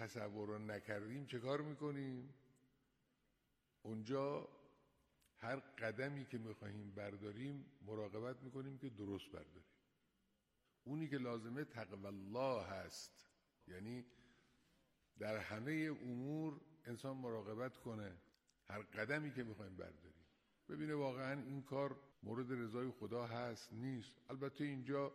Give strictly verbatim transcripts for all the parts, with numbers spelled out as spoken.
تصور رو نکردیم چه کار میکنیم؟ اونجا هر قدمی که میخواهیم برداریم مراقبت میکنیم که درست برداریم. اونی که لازمه تقوی الله هست، یعنی در همه امور انسان مراقبت کنه هر قدمی که میخوایم برداریم ببینه واقعا این کار مورد رضای خدا هست نیست. البته اینجا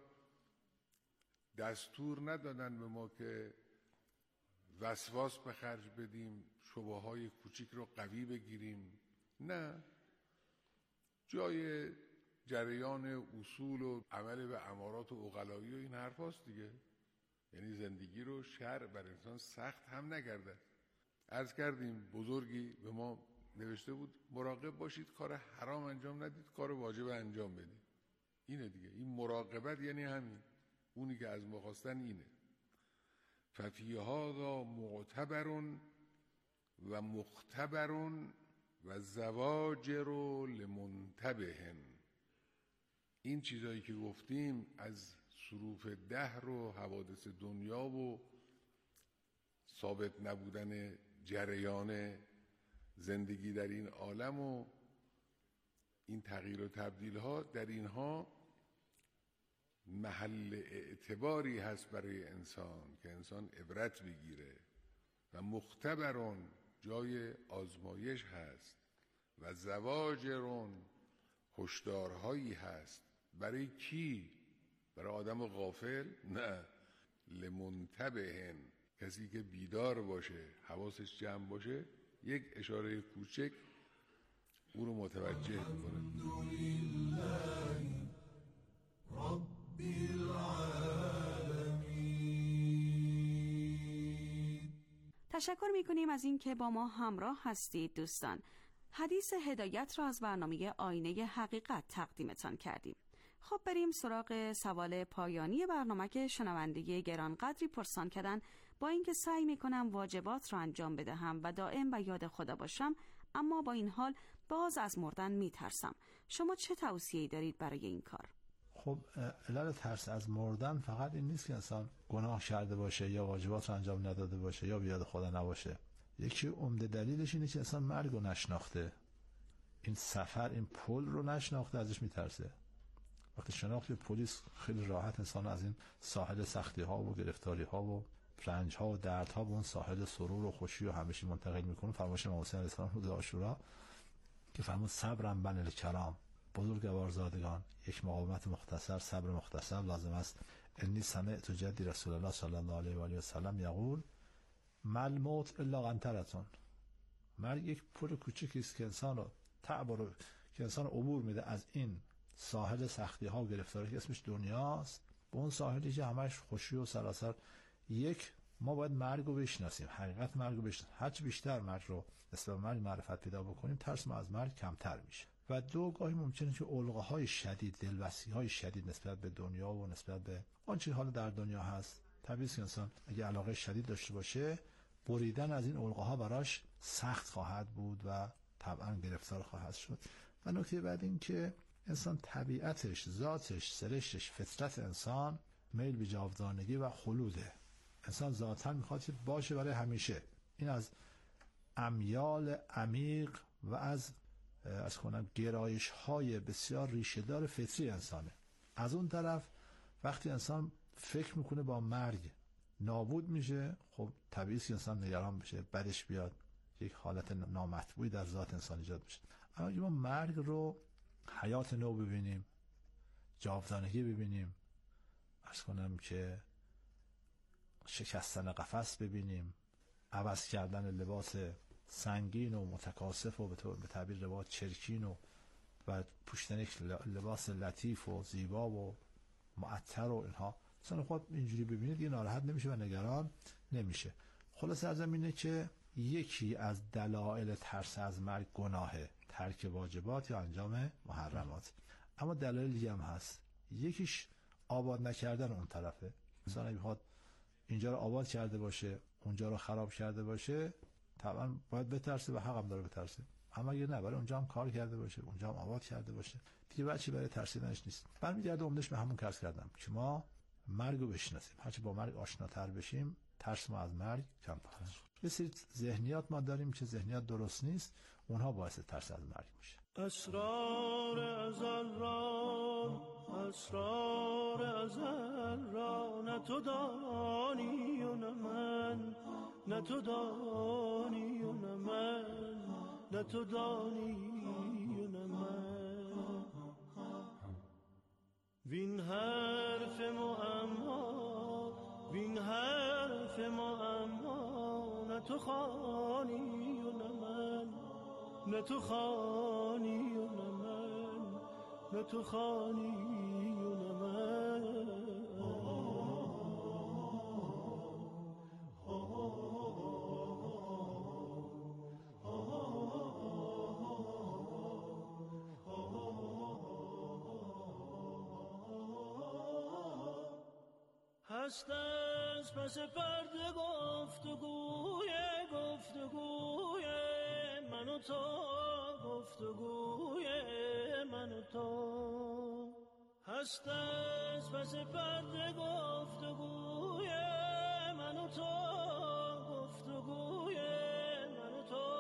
دستور ندادن به ما که وسواس به خرج بدیم، شبهه‌های کوچیک رو قوی بگیریم، نه، جای جریان اصول و عمل به امارات و عقلایی و این حرف هاست دیگه. یعنی زندگی رو شرع بر انسان سخت هم نگرده. عرض کردیم بزرگی به ما نوشته بود مراقب باشید کار حرام انجام ندید، کار واجب انجام بدید. اینه دیگه، این مراقبت یعنی همین، اونی که از ما خواستن اینه. ففی هذا معتبر و مختبر و زواجر لمنتبه. این چیزایی که گفتیم از صروف دهر و حوادث دنیا و ثابت نبودن جریان زندگی در این عالم و این تغییر و تبدیل ها، در اینها محل اعتباری هست برای انسان که انسان عبرت بگیره. و مختبرون جای آزمایش هست و زواجرون هشدارهایی هست. برای کی؟ برای آدم غافل؟ نه، لمنتبهن، کسی که بیدار باشه، حواسش جمع باشه، یک اشاره کوچک او رو متوجه میکنه. الحمدلله رب العالمین. تشکر میکنیم از این که با ما همراه هستید دوستان. حدیث هدایت را از برنامه آینه حقیقت تقدیمتان کردیم. خب بریم سراغ سوال پایانی برنامه که شنونده گرانقدری پرسان کردن. با اینکه سعی میکنم واجبات را انجام بدهم و دائم به یاد خدا باشم، اما با این حال باز از مردن میترسم. شما چه توصیه‌ای دارید برای این کار؟ خب علل ترس از مردن فقط این نیست که انسان گناه کرده باشه یا واجبات را انجام نداده باشه یا به یاد خدا نباشه. یکی عمده دلیلش اینه که انسان مرگ رو نشناخته، این سفر، این پل رو نشناخته، ازش میترسه. وقتی شناخت پلیس خیلی راحت انسان از این ساحل سختی ها و گرفتاری ها و رنج ها و درد ها به اون ساحل سرور و خوشی و همیشه منتقل میکنه. فرمایش امام حسین علیه السلام روز عاشورا که فرمود صبرم بن الکرام، بزرگوارزادگان، یک مقاومت مختصر، صبر مختصر لازم است. انی سمعت جدی رسول الله صلی الله علیه و آله و سلم یقول مل موت الا قنطرتون. مرگ یک پل کوچیکی است که انسان رو تعبر که انسان عبور میده از این ساحل سختی ها و گرفتاری که اسمش دنیاست به اون ساحلی که همش خوشی و سراسر. یک، ما باید مرگ رو بشناسیم، حقیقت مرگ رو بشناسیم. هرچی بیشتر مرگ رو نسبت به مرگ معرفت پیدا بکنیم، ترس ما از مرگ کمتر میشه. و دو، گاهی ممکنه که علقه های شدید، دلبستی های شدید نسبت به دنیا و نسبت به آنچه حال در دنیا هست، طبیعی است که انسان اگه علاقه شدید داشته باشه، بریدن از این علقه ها براش سخت خواهد بود و طبعا گرفتار خواهد شد. و نکته بعد این که انسان طبیعتش، ذاتش، سرشتش، فطرت انسان میل به جاودانگی و خلوده. انسان ذاتاً میخواد که باشه برای همیشه. این از امیال عمیق و از از کنم گرایش های بسیار ریشه‌دار فطری انسانه. از اون طرف وقتی انسان فکر میکنه با مرگ نابود میشه، خب طبیعی است که انسان نگران بشه، بدش بیاد، یک حالت نامطبوعی در ذات انسان ایجاد میشه. اما اگه ما مرگ رو حیات نو ببینیم، جاودانگی ببینیم، عرض کنم که شکستن قفس ببینیم، عوض کردن لباس سنگین و متکاسف و به تعبیر روایت چرکین و و پوشیدن یک لباس لطیف و زیبا و معطر و اینها، انسان خود اینجوری ببینید دیگه ناراحت نمیشه و نگران نمیشه. خلاصه از اینه که یکی از دلایل ترس از مرگ گناهه، ترک واجبات یا انجام محرمات. اما دلایل دیگه هم هست. یکیش آباد نکردن اون طرفه. انسان اگه بخواد اینجا رو آباد کرده باشه، اونجا رو خراب کرده باشه، طبعا باید بترسه و حق هم داره بترسه. اما اگه نه، برای اونجا هم کار کرده باشه، اونجا هم آباد کرده باشه، دیگه بچی برای ترسیدنش نیست. برمیگرده عمدش به همون کارس کردم که ما مرگ رو بشناسیم. هرچی با مرگ آشناتر بشیم، ترس ما از مرگ کمتر شد. یه سری ذهنیات ما داریم که ذهنیات درست نیست، اونها باعث ترس از مرگ میشه. اسرار ازل را، اسرار ازل را، نه تو دانی و نه من، نه تو دانی و نه من، نه تو دانی و نه من. وین حرف معما، وین حرف معما، نه تو خوانی و نه من، نه تو خوانی و نه من، نه تو خوانی و نه من. هست از پس پرده گفتگوی، گفتگوی من و تو، گفتگوی من و تو. هست از پس پرده گفتگوی من و تو، گفتگوی من و تو.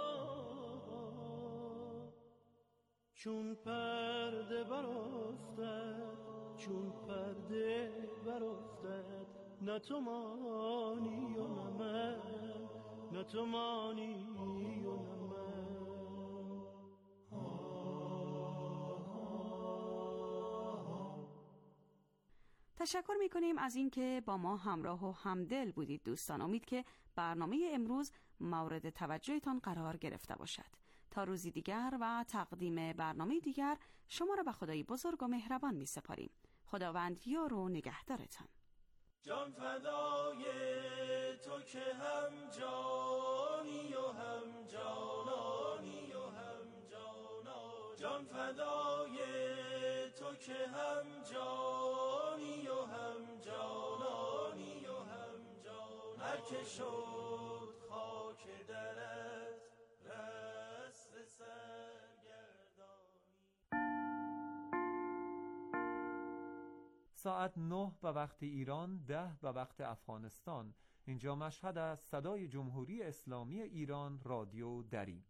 چون پرده برافتد، چون پرده برافتد، نه تو مانی و نه من، نه تو مانی و نه من. تشکر می‌کنیم از اینکه با ما همراه و همدل بودید دوستان. امید که برنامه امروز مورد توجهتان قرار گرفته باشد. تا روزی دیگر و تقدیم برنامه دیگر شما را به خدای بزرگ و مهربان می‌سپاریم. خداوند یار و نگهدارتان. جان فدای تو که هم جانی و هم جانانی و هم جانا. جان فدای تو که هم جانی و هم جانانی و هم جانا. هر که شد خاک درت رست سرگردانی. ساعت نه به وقت ایران، ده به وقت افغانستان. اینجا مشهد از صدای جمهوری اسلامی ایران، رادیو دری.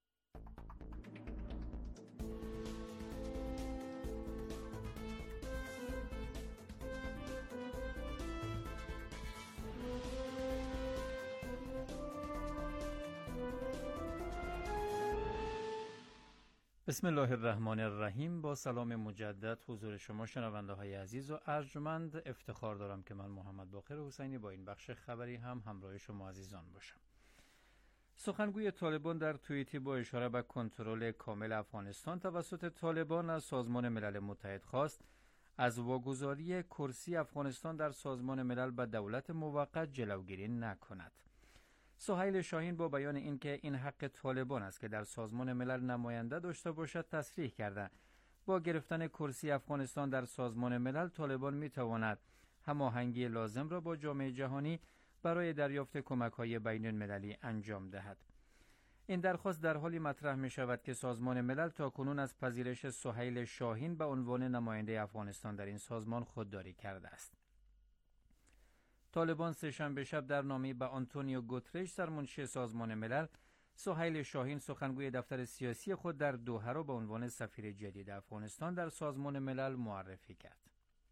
بسم الله الرحمن الرحیم. با سلام مجدد حضور شما شنونده های عزیز و ارجمند، افتخار دارم که من محمد باقر حسینی با این بخش خبری هم همراه شما عزیزان باشم. سخنگوی طالبان در توییتی با اشاره به کنترل کامل افغانستان توسط طالبان از سازمان ملل متحد خواست از واگذاری کرسی افغانستان در سازمان ملل به دولت موقت جلوگیری نکند. سهیل شاهین با بیان اینکه این حق طالبان است که در سازمان ملل نماینده داشته باشد تصریح کرده با گرفتن کرسی افغانستان در سازمان ملل طالبان می تواند هماهنگی لازم را با جامعه جهانی برای دریافت کمک‌های بین المللی انجام دهد. این درخواست در حالی مطرح می شود که سازمان ملل تاکنون از پذیرش سهیل شاهین به عنوان نماینده افغانستان در این سازمان خودداری کرده است. طالبان سه‌شنبه شب در نامه‌ای به آنتونیو گوترش سرمنشی سازمان ملل، سهیل شاهین سخنگوی دفتر سیاسی خود در دوحه را به عنوان سفیر جدید افغانستان در سازمان ملل معرفی کرد.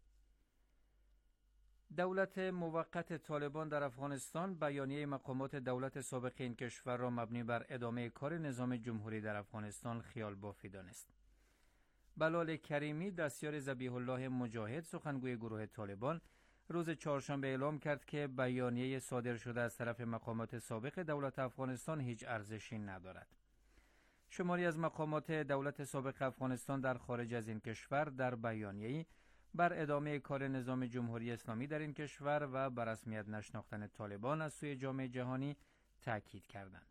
دولت موقت طالبان در افغانستان بیانیه مقامات دولت سابق این کشور را مبنی بر ادامه کار نظام جمهوری در افغانستان خیال بافی دانست. بلال کریمی دستیار ذبیح الله مجاهد سخنگوی گروه طالبان روز چهارشنبه اعلام کرد که بیانیه صادر شده از طرف مقامات سابق دولت افغانستان هیچ ارزشی ندارد. شماری از مقامات دولت سابق افغانستان در خارج از این کشور در بیانیه‌ای بر ادامه کار نظام جمهوری اسلامی در این کشور و بر رسمیت نشناختن طالبان از سوی جامعه جهانی تاکید کردند.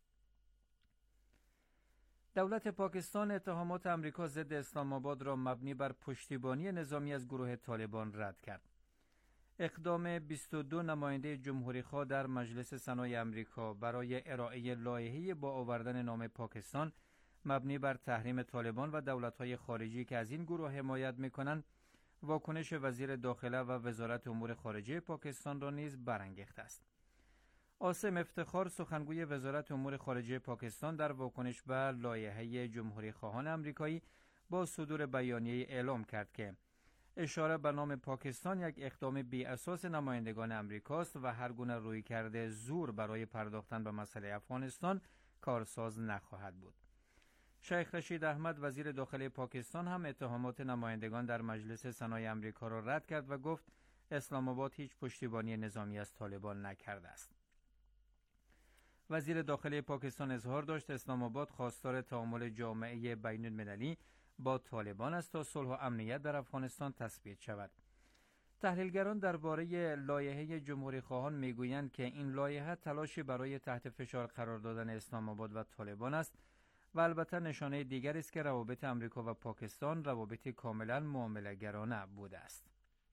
دولت پاکستان اتهامات آمریکا ضد اسلام آباد را مبنی بر پشتیبانی نظامی از گروه طالبان رد کرد. اقدام بیست و دو نماینده جمهوری‌خواه در مجلس سنای آمریکا برای ارائه لایحه‌ای با آوردن نام پاکستان مبنی بر تحریم طالبان و دولت‌های خارجی که از این گروه حمایت می‌کنند، واکنش وزیر داخله و وزارت امور خارجه پاکستان را نیز برانگیخته است. عاصم افتخار سخنگوی وزارت امور خارجه پاکستان در واکنش به لایحه جمهوری خواهان آمریکایی با صدور بیانیه اعلام کرد که اشاره به نام پاکستان یک اقدام بی اساس نمایندگان امریکاست و هر گونه رویکرد زور برای پرداختن به مسئله افغانستان کارساز نخواهد بود. شیخ رشید احمد وزیر داخلی پاکستان هم اتهامات نمایندگان در مجلس سنای آمریکا را رد کرد و گفت اسلام آباد هیچ پشتیبانی نظامی از طالبان نکرده است. وزیر داخلی پاکستان اظهار داشت اسلام آباد خواستار تعامل جامعه بین المللی با طالبان است تا صلح و امنیت در افغانستان تثبیت شود. تحلیلگران درباره لایحه جمهوری خواهان میگویند که این لایحه تلاشی برای تحت فشار قرار دادن اسلام آباد و طالبان است و البته نشانه دیگری است که روابط امریکا و پاکستان روابطی کاملا معامله‌گرانه بوده است.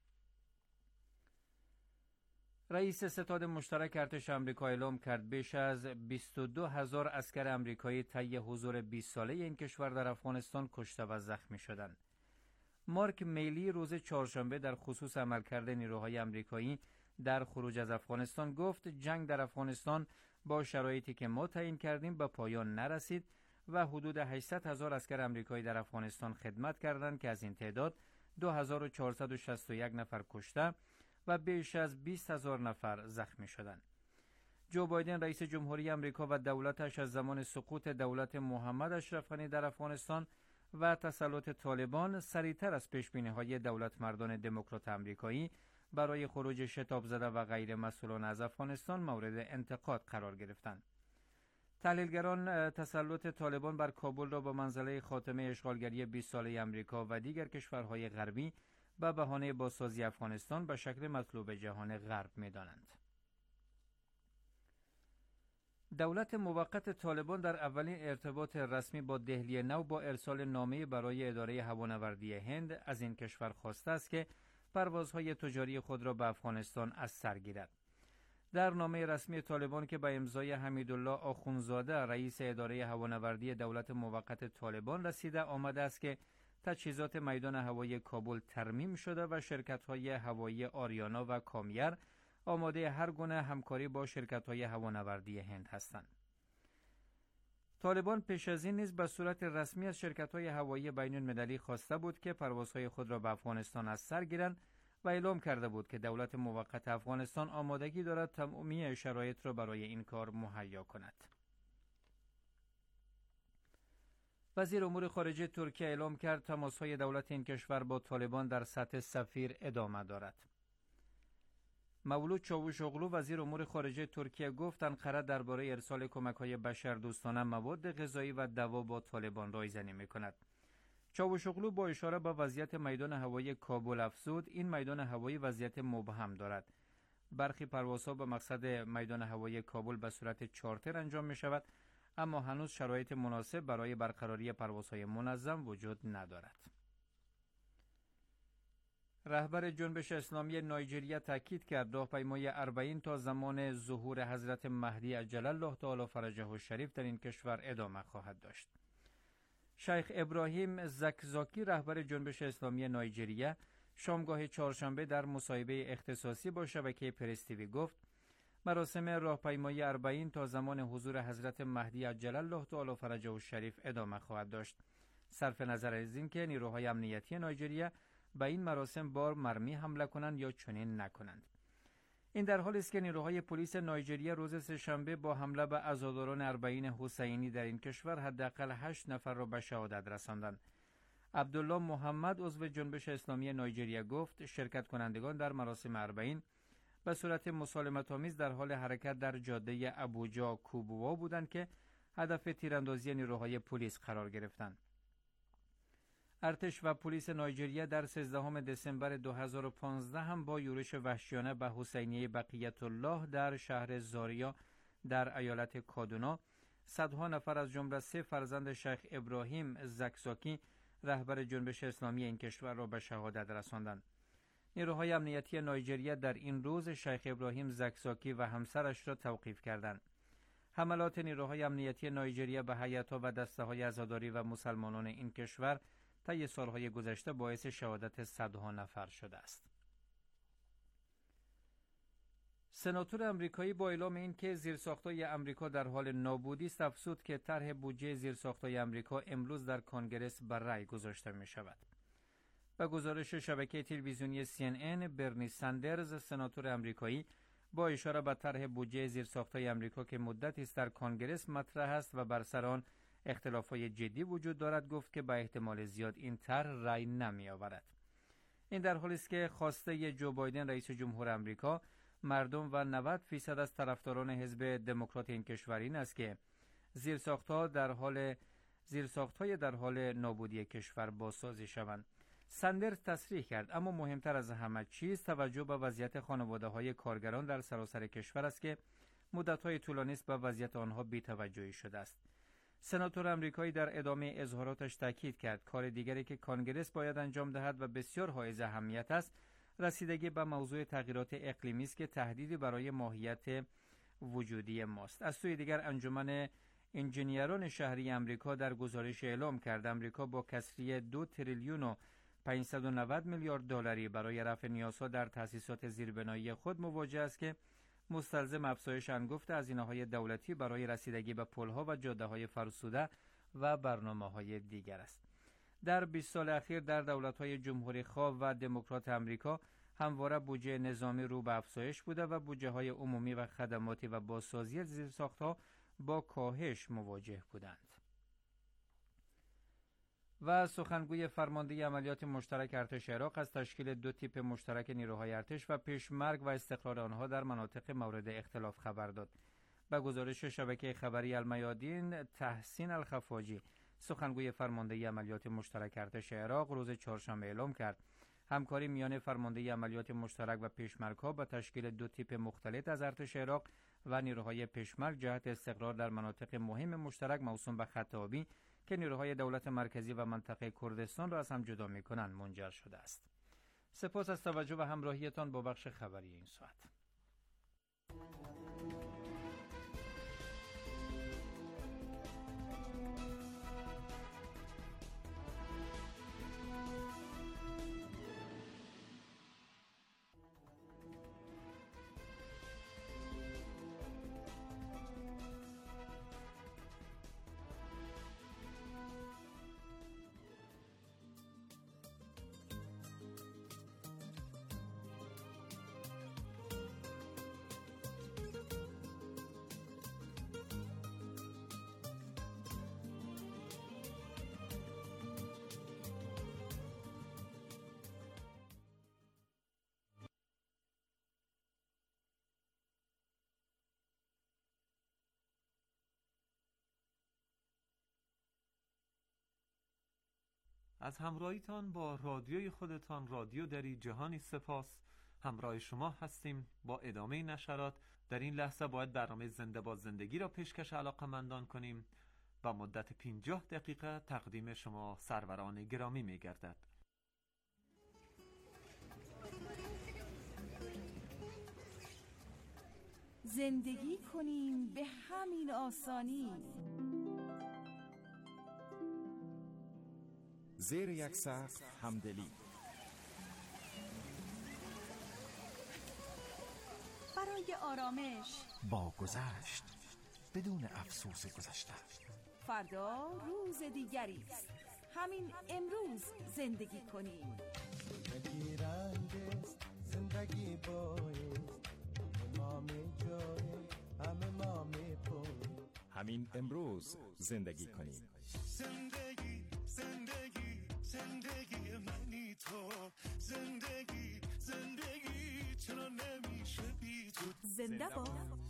رئیس ستاد مشترک ارتش آمریکا اعلام کرد بیش از بیست و دو هزار عسکر آمریکایی طی حضور بیست ساله این کشور در افغانستان کشته و زخمی شدند. مارک میلی روز چهارشنبه در خصوص عملکرد نیروهای آمریکایی در خروج از افغانستان گفت جنگ در افغانستان با شرایطی که ما تعیین کردیم به پایان نرسید و حدود هشتصد هزار عسکر آمریکایی در افغانستان خدمت کردند که از این تعداد دو هزار و چهارصد و شصت و یک نفر کشته و بیش از بیست هزار نفر زخمی شدند. جو بایدن رئیس جمهوری آمریکا و دولتش از زمان سقوط دولت محمد اشرف غنی در افغانستان و تسلط طالبان سریعتر از پیشبینی‌های دولت مردان دموکرات آمریکایی برای خروج شتاب زده و غیر مسئولانه از افغانستان مورد انتقاد قرار گرفتند. تحلیلگران تسلط طالبان بر کابل را با منزله خاتمه اشغالگری بیست ساله آمریکا و دیگر کشورهای غربی به بهانه بازسازی افغانستان به شکل مطلوب جهان غرب می‌دانند. دولت موقت طالبان در اولین ارتباط رسمی با دهلی نو با ارسال نامه برای اداره هوانوردی هند از این کشور خواسته است که پروازهای تجاری خود را به افغانستان از سر گیرد. در نامه رسمی طالبان که به امضای حمیدالله آخوندزاده رئیس اداره هوانوردی دولت موقت طالبان رسیده آمده است که تجهیزات میدان هوایی کابل ترمیم شده و شرکت‌های هوایی آریانا و کامیر آماده هر گونه همکاری با شرکت‌های هوانوردی هند هستند. طالبان پیش از این نیز به صورت رسمی از شرکت‌های هوایی بین المللی خواسته بود که پروازهای خود را به افغانستان از سر گیرند و اعلام کرده بود که دولت موقت افغانستان آمادگی دارد تمامی شرایط را برای این کار مهیا کند. وزیر امور خارجه ترکیه اعلام کرد تماس‌های دولت این کشور با طالبان در سطح سفیر ادامه دارد. مولود چاوشوغلو وزیر امور خارجه ترکیه گفت انقره درباره ارسال کمک‌های بشردوستانه، مواد غذایی و دوا با طالبان رایزنی می‌کند. چاوشوغلو با اشاره به وضعیت میدان هوایی کابل افزود این میدان هوایی وضعیت مبهم دارد. برخی پروازها به مقصد میدان هوایی کابل به صورت چارتر انجام می‌شود، اما هنوز شرایط مناسب برای برقراری پروازهای منظم وجود ندارد. رهبر جنبش اسلامی نایجریا تاکید کرد راهپیمایی اربعین تا زمان ظهور حضرت مهدی عجل الله تعالی فرجه الشریف در این کشور ادامه خواهد داشت. شیخ ابراهیم زکزاکی رهبر جنبش اسلامی نایجریا شامگاه چهارشنبه در مصاحبه اختصاصی با شبکه پرس تیوی گفت مراسم راهپیمایی اربعین تا زمان حضور حضرت مهدی عجل الله تعالی فرجه الشریف ادامه خواهد داشت. صرف نظر از اینکه نیروهای امنیتی نایجریا به این مراسم بار مرمی حمله کنند یا چنین نکنند. این در حالی است که نیروهای پلیس نایجریا روز سه‌شنبه با حمله به عزاداران اربعین حسینی در این کشور حداقل هشت نفر را به شهادت رساندند. عبدالله محمد عضو جنبش اسلامی نایجریا گفت شرکت کنندگان در مراسم اربعین به صورت مسالمت‌آمیز در حال حرکت در جاده ابوجا کوبوا بودند که هدف تیراندازی نیروهای پلیس قرار گرفتند. ارتش و پلیس نایجریا در سیزدهم دسامبر دو هزار و پانزده هم با یورش وحشیانه به حسینیه بقیت الله در شهر زاریا در ایالت کادونا صدها نفر از جمله سه فرزند شیخ ابراهیم زکزاکی رهبر جنبش اسلامی این کشور را به شهادت رساندند. نیروهای امنیتی نایجریا در این روز شیخ ابراهیم زکزاکی و همسرش را توقیف کردند. حملات نیروهای امنیتی نایجریا به هیئت‌ها و دسته‌های عزاداری و مسلمانان این کشور طی سالهای گذشته باعث شهادت صدها نفر شده است. سناتور امریکایی با اعلام این که زیرساخت‌های آمریکا در حال نابودی است افزود که طرح بودجه زیرساخت‌های آمریکا امروز در کنگره بر رأی گذاشته می‌شود. به گزارش شبکه تلویزیونی سی ان ان، برنی ساندرز سناتور امریکایی با اشاره به طرح بودجه زیرساخت‌های آمریکا که مدتی است در کنگره مطرح است و بر سر آن اختلافات جدی وجود دارد گفت که به احتمال زیاد این طرح رأی نمی‌آورد. این در حالی است که خواسته جو بایدن رئیس جمهور آمریکا مردم و نود فیصد از طرفداران حزب دموکرات این کشور این است که زیرساخت‌ها در حال زیرساخت‌های در حال نابودی کشور بازسازی شوند. ساندرز تصریح کرد اما مهمتر از همه چیز توجه به وضعیت خانواده‌های کارگران در سراسر کشور است که مدت‌های طولانی است به وضعیت آنها بی‌توجهی شده است. سناتور آمریکایی در ادامه اظهاراتش تاکید کرد کار دیگری که کنگره باید انجام دهد و بسیار حائز اهمیت است رسیدگی به موضوع تغییرات اقلیمی است که تهدیدی برای ماهیت وجودی ماست. از سوی دیگر انجمن انجینیران شهری آمریکا در گزارش اعلام کرد آمریکا با کسری دو تریلیون و پانصد و نود میلیارد دلاری برای رفع نیازها در تأسیسات زیربنایی خود مواجه است که مستلزم افزایش انگفت هزینه‌های دولتی برای رسیدگی به پل‌ها و جاده‌های فرسوده و برنامه‌های دیگر است. در بیست سال اخیر در دولت‌های جمهوری خواه و دموکرات آمریکا همواره بودجه نظامی رو به افزایش بوده و بودجه‌های عمومی و خدماتی و بازسازی زیرساخت‌ها با کاهش مواجه بودند. و سخنگوی فرمانده عملیات مشترک ارتش عراق از تشکیل دو تیپ مشترک نیروهای ارتش و پیشمرگ و استقرار آنها در مناطق مورد اختلاف خبر داد. به گزارش شبکه خبری المیادین، تحسین الخفاجی سخنگوی فرمانده عملیات مشترک ارتش عراق روز چهارشنبه اعلام کرد همکاری میان فرمانده عملیات مشترک و پیشمرگ‌ها به تشکیل دو تیپ مختلف از ارتش عراق و نیروهای پیشمرگ جهت استقرار در مناطق مهم مشترک موسوم به خط آبی که نیروهای دولت مرکزی و منطقه کردستان را از هم جدا می‌کنند منجر شده است. سپاس از توجه و همراهیتان با بخش خبری این ساعت. از همراهیتان با رادیوی خودتان رادیو دری جهانی سپاس. همراه شما هستیم با ادامه نشرات. در این لحظه باید برنامه زنده با زندگی را پیشکش علاقه‌مندان کنیم. با مدت پنجاه دقیقه تقدیم شما سروران گرامی می گردد. زندگی کنیم به همین آسانی. زیر یک سقف همدلی. برای آرامش با گذشت بدون افسوس گذشته. فردا روز دیگری است. همین امروز زندگی کنیم. زندگی رنگ است، زندگی بایست، ما می جای همه ما می پوی. همین امروز زندگی کنیم. زندگی زندگی زندگی منی تو، زندگی زندگی چرا نمیشه بی تو. زنده باد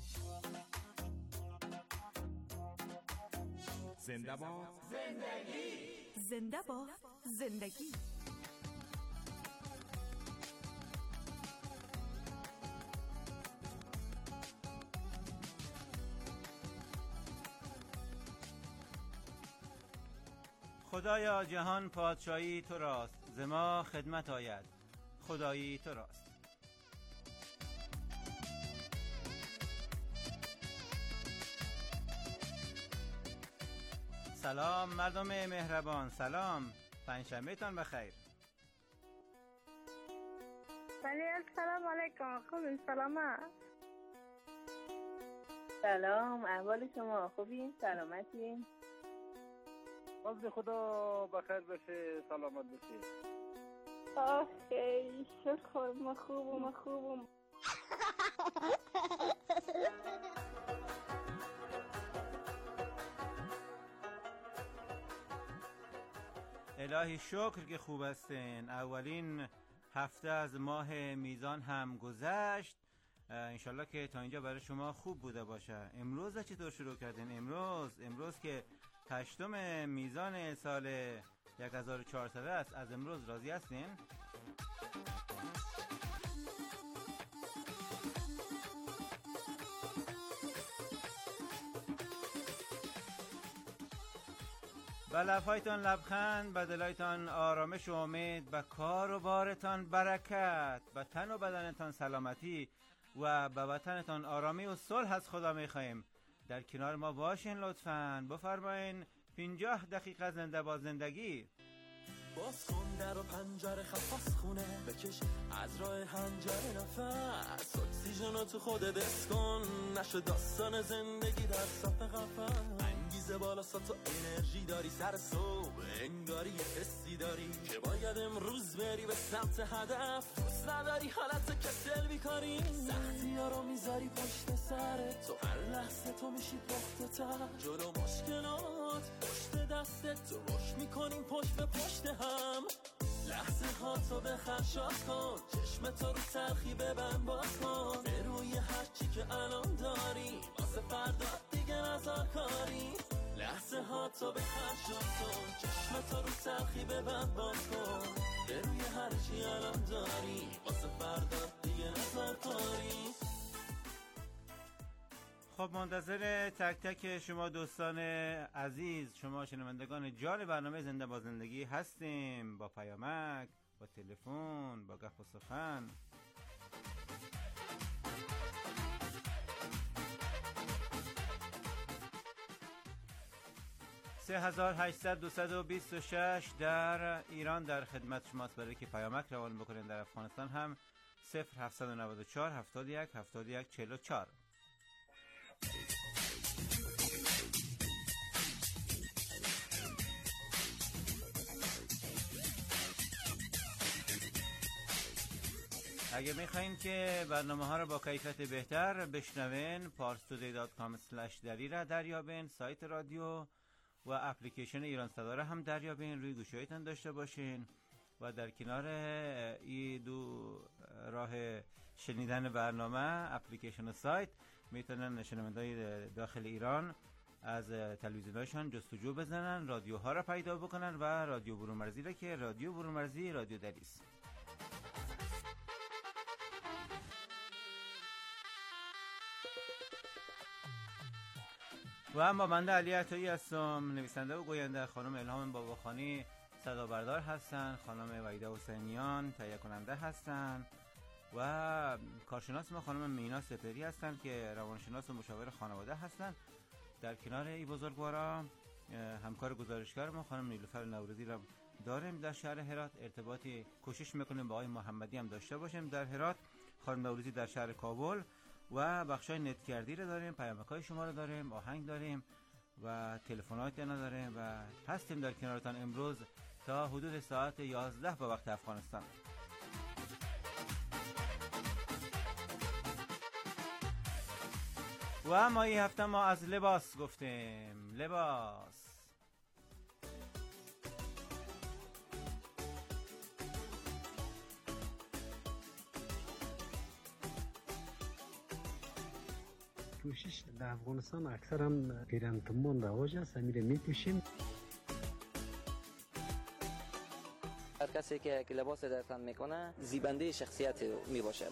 زنده باد زندگی. زنده باد زندگی. خدایا جهان پادشاهی تو راست، ز ما خدمت آید خدایی تو راست. سلام مردم مهربان، سلام، پنجشنبه تان بخیر. بله السلام علیکم. خوب سلامت. سلام، احوال شما خوبین؟ سلامتین؟ از خدا بخیر بشه، سلامت بشه. آخه شکر، ما خوبم ما خوبم. الهی شکر که خوب هستین. اولین هفته از ماه میزان هم گذشت. انشالله که تا اینجا برای شما خوب بوده باشه. امروز چطور شروع کردین؟ امروز امروز که هشتم میزان سال یک هزار و چهارصد است. از امروز راضی هستین؟ به لب‌هایتان لبخند، به دلایتان آرامش و امید، به کار و بارتان برکت، به تن و بدنتان سلامتی و به وطنتان آرامی و صلح از خدا می‌خواهیم. در کنار ما باشین لطفاً. بفرمایین پنجاه دقیقه زنده با زندگی. باز کن در و پنجره خفاس خونه، بکش از راه هنجره نفس، اکسیژن تو خودت حس کن، نشه داستان زندگی در صف قفس. انگیزه بالا تو انرژی داری، سر صبح انگاری یه حسی داری که باید امروز بری به سمت هدف. دوست نداری حالت کسل بیکاری، سختی ها رو میذاری پشت سرت، تو هر لحظه تو میشی پخته تر. جلو مشکلات پشت دستت، تو روش میکنیم پشت به پشت هم. لحظه ها تو به خرشات کن، چشم تو رو تلخی ببند باز کن، به روی هر چی که الان داری واسه فردا دیگه نزار کاری. لحظه ها تو به خرشات کن، چشم تو رو تلخی ببند باز کن، به روی هر چی الان داری واسه فردا دیگه نزار کاری. خب منتظر تک تک شما دوستان عزیز، شما شنوندگان جان برنامه زنده با زندگی هستیم، با پیامک، با تلفن، با گپ و سخن. سه هزار و هشتصد دویست و بیست و شش در ایران در خدمت شماست. برای که پیامک روان بکنین در افغانستان هم صفر هفتصد و نود و چهار هفتاد و یک هفتاد و یک چهل و چهار. اگه میخواین که برنامه ها رو با کیفیت بهتر بشنوین، پارستودی دات کام اسلش دری را دریابین، سایت رادیو و اپلیکیشن ایران صدا را هم دریابین، روی گوشی‌هایتان داشته باشین و در کنار این دو راه شنیدن برنامه، اپلیکیشن و سایت، میتونن شنونده‌های داخل ایران از تلویزیوناشون جستجو بزنن، رادیوها را پیدا بکنن و رادیو برون‌مرزی را که رادیو برون‌مرزی رادیو دریست. و اما بنده علی عطایی هستم، نویسنده و گوینده. خانم الهام باباخانی صدا بردار هستن، خانم وحیده حسینیان تهیه کننده هستن و کارشناس ما خانم مینا سپری هستن که روانشناس و مشاور خانواده هستن. در کنار این بزرگوارا همکار گزارشگر ما خانم نیلوفر نوروزی را داریم در شهر هرات. ارتباطی کوشش میکنیم با آقای محمدی هم داشته باشیم در هرات، خانم نوروزی در شهر کابل و بخشای نتگردی رو داریم، پیامک‌های شما رو داریم، آهنگ داریم و تلفنات اینا داریم و هستیم در کنارتان امروز تا حدود ساعت یازده با وقت افغانستان. و ما این هفته ما از لباس گفتیم. لباس پوشش در افغانستان اکثر هم پیرنتمان رواج است، میره میپوشیم. هر کسی که لباس در تن میکنه زیبنده شخصیت میباشه.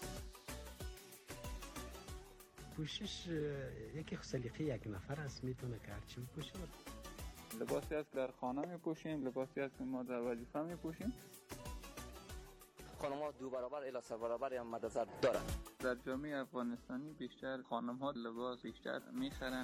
پوشش یکی سلیقه یک نفر است، میتونه که هرچی بپوشه. لباسی است در خانه میپوشیم، لباسی است که ما در وظیفه میپوشیم. خانم‌ها دو برابر الی سه برابر هم مدرسه دارن. در جامعه افغانستانی بیشتر خانم‌ها لباس بیشتر میخرن.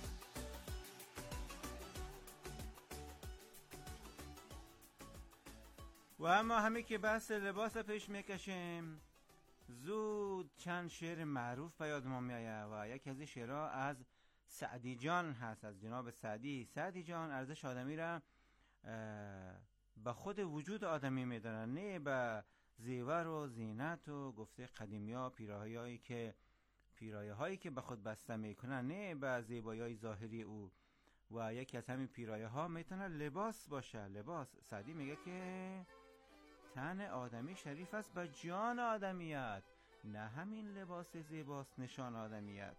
و اما همه که بحث لباس پیش میکشیم، زود چند شعر معروف به یاد ما میآید و یکی از این شعرها از سعدی جان هست، از جناب سعدی. سعدی جان ارزش آدمی را به خود وجود آدمی میدانن، نه به زیور و زینت و گفته قدیمی ها پیراهی هایی که پیراهی هایی که به خود بسته میکنن، نه به زیبایی های ظاهری او. و یکی از همین پیراهی ها میتونه لباس باشه. لباس، سعدی میگه که تن آدمی شریف است به جان آدمیت، نه همین لباس زیباست نشان آدمیت.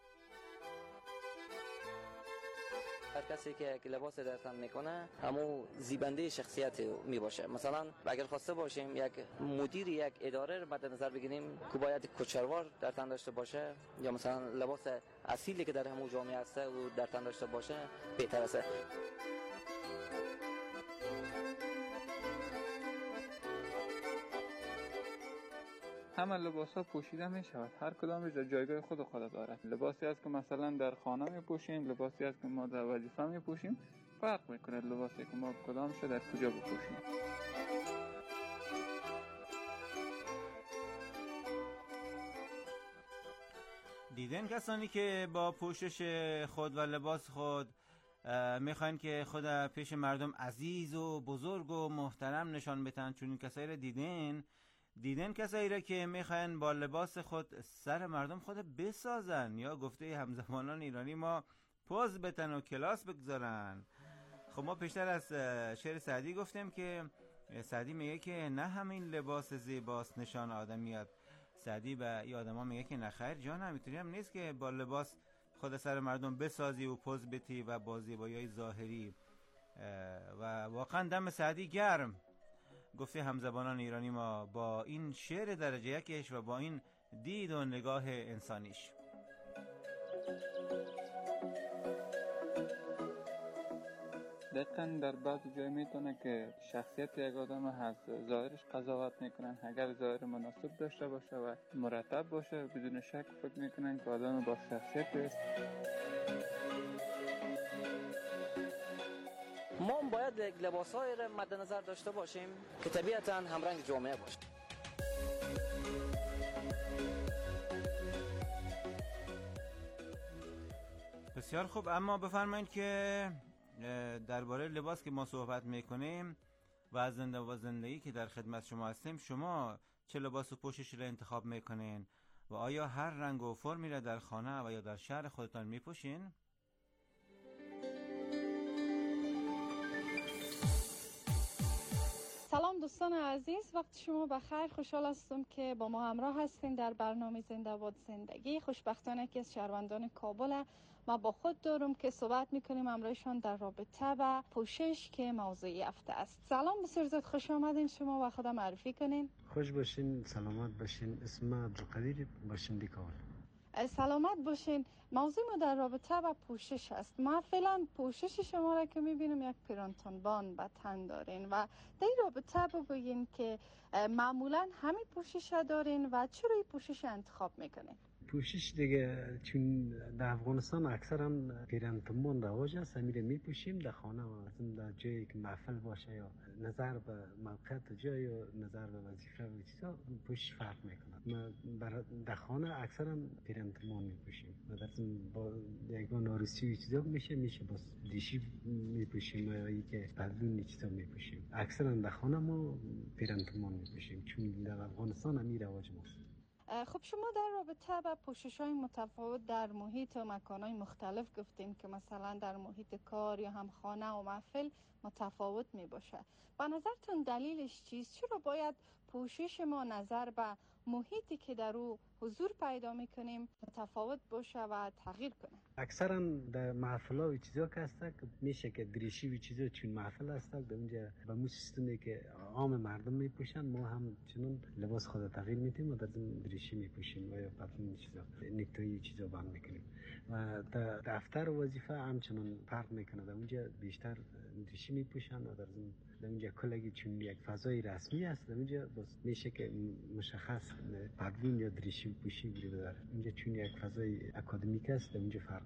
هر کسی که لباس در تن میکنه همون زیبنده شخصیت می باشه. مثلا اگر خواسته باشیم یک مدیر یک اداره رو مد نظر بگیریم که باید کچلوار در تن داشته باشه، یا مثلا لباس اصیلی که در همون جامعه هست و در تن داشته باشه بهتر است. همه لباس ها پوشیده می شود، هر کدامش در جایگاه خود خود دارد. لباسی است که مثلا در خانه می پوشیم، لباسی است که ما در وظیفه می پوشیم، فرق می کند لباسی که ما کدامش در کجا بپوشیم. دیدن کسانی که با پوشش خود و لباس خود میخوان که خود پیش مردم عزیز و بزرگ و محترم نشان بدن، چون این کسایی را دیدن دیدن کسایی را که میخوان با لباس خود سر مردم خود بسازن، یا گفته همزبانان ایرانی ما پوز بتن و کلاس بگذارن. خب ما پیشتر از شعر سعدی گفتیم که سعدی میگه که نه همین لباس زیباست نشان آدمیت. سعدی به این آدما میگه که نخیر جان، همینطوری هم نیست که با لباس خود سر مردم بسازی و پوز بتی و با زیبایی ظاهری. و واقعا دم سعدی گرم، گفته همزبانان ایرانی ما، با این شعر درجه یکش و با این دید و نگاه انسانیش. دقیقا در بعضی جای میتونه که شخصیت یک آدم از ظاهرش قضاوت میکنن. اگر ظاهر مناسب داشته باشه و مرتب باشه، بدون شک فکر میکنن که آدم با شخصیت است. ما باید لباس‌های را مد نظر داشته باشیم که طبیعتاً همرنگ جامعه باشه. بسیار خوب، اما بفرمایید که درباره لباس که ما صحبت میکنیم و از زنده و زندگی که در خدمت شما هستیم، شما چه لباس و پوششی را انتخاب میکنین و آیا هر رنگ و فرمی را در خانه و یا در شهر خودتان میپوشین؟ سلام دوستان عزیز، وقت شما بخیر. خوشحال هستم که با ما همراه هستین در برنامه زنده باد زندگی. خوشبختانه که از شهروندان کابل ما با خود دارم که صحبت میکنیم همراهشان در رابطه با پوشش که موضوعی هفته است. سلام، بسیار زیاد خوش آمدین. شما و خدا معرفی کنین. خوش باشین، سلامت باشین. اسم عبدالقدیر باشندی کابل. سلامت باشین. موضوع ما در رابطه با پوشش است. ما فعلا پوشش شما را که میبینم یک پیرانتانبان به تن دارین و در این رابطه بگوین که معمولا همین پوشش دارین و چرا این پوشش انتخاب میکنین؟ پوشش دیگه چون در افغانستان اکثرا پیرانتانبان رواج است، همین میپوشیم در خانه و در جایی که محفل باشه یا نظر به موقعیت جای یا نظر به وظیفه و چیزا پوشش فرق میکنه. ما در خانه اکثرا پیرانتانبان میپوشیم و در با یگان آرسی و چیزا میشه میشه با دیشی میپوشیم یا اینکه پدلون چیزا میپوشیم. اکثرا در خانه ما پیرانتانبان میپوشیم چون در افغانستان همین رواج ماست. خب شما در رابطه با پوشش‌های متفاوت در محیط و مکان‌های مختلف گفتین که مثلا در محیط کار یا هم خانه و محفل متفاوت می باشه. به نظرتون دلیلش چیست؟ چرا باید پوشش ما نظر به محیطی که در او حضور پیدا میکنیم متفاوت باشه و تغییر کنه؟ اکثرا در محفل‌ها و چیزا که هست که میشه که دریشی و چیزا چون محفل هست در اونجا به مو سیستمی که عام مردم میپوشن ما هم چنون لباس خود تغییر میدیم و در دریشی میپوشیم و یا پتلون چیزا نیکتایی چیزا بند میکنیم و در دفتر و وظیفه همچنان فرق میکنه. در اونجا بیشتر دریشی میپوشن و در در اونجا کلگی چون یک فضای رسمی است در اونجا میشه که مشخص پتلون یا دریشی پوشی بوده داره. اونجا چون یک فضای اکادمیک است در اونجا فرق میکنه.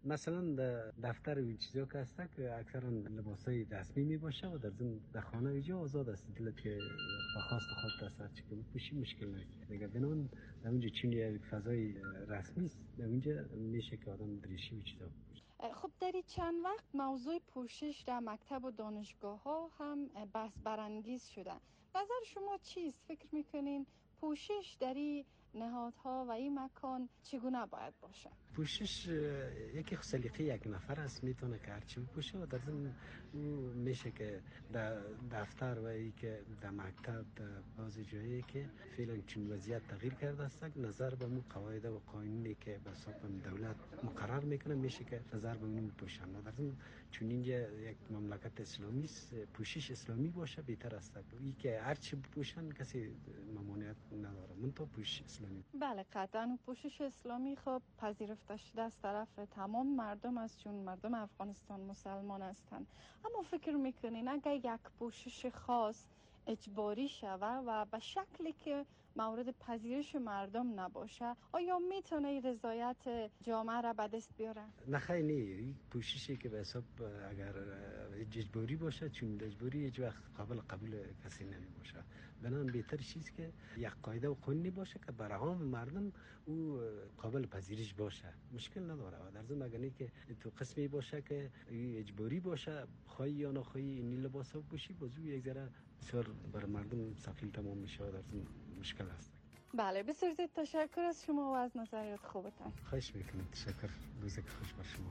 مثلا در دفتر و چیزا که هست که اکثرا لباسای رسمی می باشه و در ضمن در خانه اینجا آزاد است، دلت که بخواست خود سر چی که بپوشی مشکل نیست دیگه. بنان در اونجا چون یک فضای رسمی است، در اونجا میشه که آدم دریشی و چیزا بپوشه. خب در این چند وقت موضوع پوشش در مکتب و دانشگاه ها هم بحث برانگیز شده. نظر شما چیست؟ فکر میکنین پوشش در این نهادها و این مکان چگونه باید باشه؟ پوشش یکی سلیقه یک نفر است، میتونه که هرچی بپوشه و در ضمن میشه که در دفتر و ای که در مکتب در بعضی جایی که فعلا چون وضعیت تغییر کرده است، نظر به مو قواعد و قانونی که به حساب دولت مقرر میکنه میشه که نظر به اون بپوشن. در ضمن چون اینجا یک مملکت اسلامی است، پوشش اسلامی باشه بهتر است. ای که هرچی بپوشن کسی ممانعت نداره، منتها پوشش اسلامی. بله قطعا پوشش اسلامی خب پذیرفته شده از طرف تمام مردم است، چون مردم افغانستان مسلمان هستند. اما فکر میکنین اگر یک پوشش خاص اجباری شود و به شکلی که مورد پذیرش مردم نباشه، آیا میتونه رضایت جامعه را به دست بیاره؟ نه خیلی نه، پوششی که به حساب اگر اجباری باشه، چون اجباری هیچ وقت قابل قبول کسی نمی باشه. بنابراین بهتر چیز که یک قاعده و قانونی باشه که برای عام مردم او قابل پذیرش باشه، مشکل نداره. و در ضمن اگر که تو قسمی باشه که اجباری باشه، خواهی یا نخواهی این لباس رو بپوشی، بازو یک ذره بسیار برای مردم ثقیل تمام میشه و در ضمن مشکل است. بله بسیار زیاد تشکر از شما و از نظریات خوبتان. خواهش میکنم. تشکر. روزک خوش بر شما.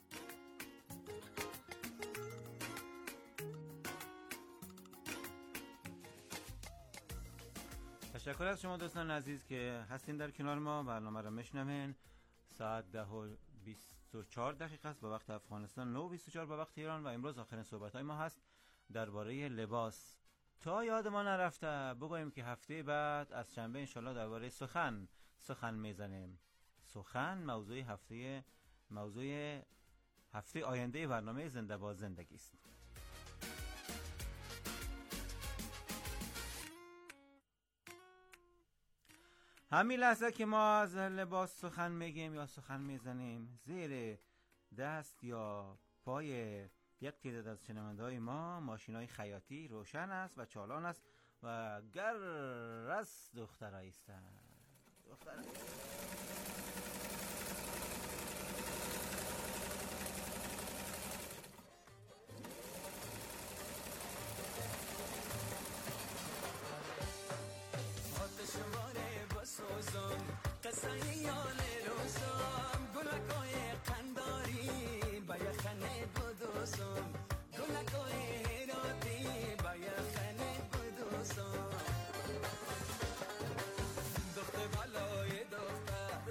تشکر از شما دوستان عزیز که هستین در کنار ما. برنامه رو میشنوین. ساعت ده و بیست و چهار دقیقه است به وقت افغانستان، نه و بیست و چهار به وقت ایران و امروز آخرین صحبت های ما هست درباره لباس. تا یاد ما نرفته بگویم که هفته بعد از شنبه انشالله درباره سخن سخن میزنیم. سخن موضوع هفته موضوع هفته آینده برنامه زنده با زندگی است. همین لحظه که ما از لباس سخن میگیم یا سخن میزنیم، زیر دست یا پای یک تعداد از شنونده‌های ما ماشین‌های خیاطی روشن است و چالان است و گر از دخترایی هستند. دخترایی سوزم قصه یال روزم گلکای قنداری با یخنه بدوزم گلکای هراتی با یخنه بدوزم دختر بالای دختر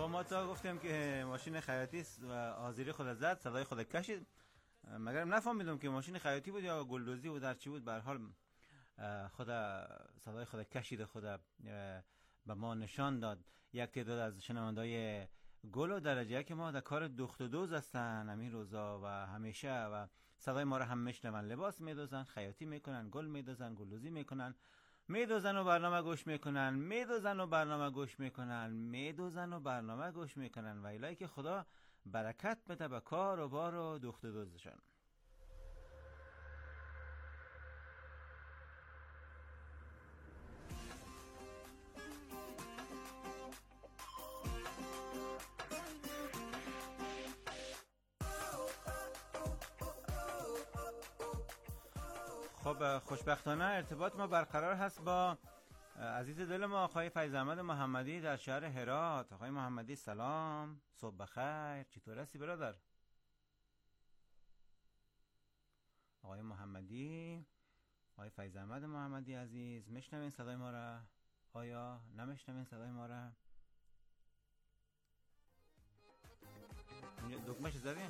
ما تا گفتیم که ماشین خیاطی است و آذری خود زد، صدای خود کشید، مگر نفهمیدم که ماشین خیاطی بود یا گلدوزی بود، در چی بود. به هر حال خود صدای خود کشید، خود به ما نشان داد. یک تعداد از شنوندای گل و درجه که ما در کار دوخت و دوز هستن همین روزا و همیشه و صدای ما رو هم میشنون. لباس میدوزن، خیاطی میکنن، گل میدوزن، گلدوزی میکنن، میدوزن و برنامه گوش میکنن، میدوزن و برنامه گوش میکنن، میدوزن و برنامه گوش میکنن و الهی که خدا برکت بده به کار و بار و دوخت و دوزشان. خب خوشبختانه ارتباط ما برقرار هست با عزیز دل ما آقای فیض احمد محمدی در شهر هرات. آقای محمدی سلام، صبح بخیر، چطور هستی برادر؟ آقای محمدی، آقای فیض احمد محمدی عزیز، میشنوین صدای ما را؟ آیا نمیشنوین صدای ما را؟ دکمهش زدین؟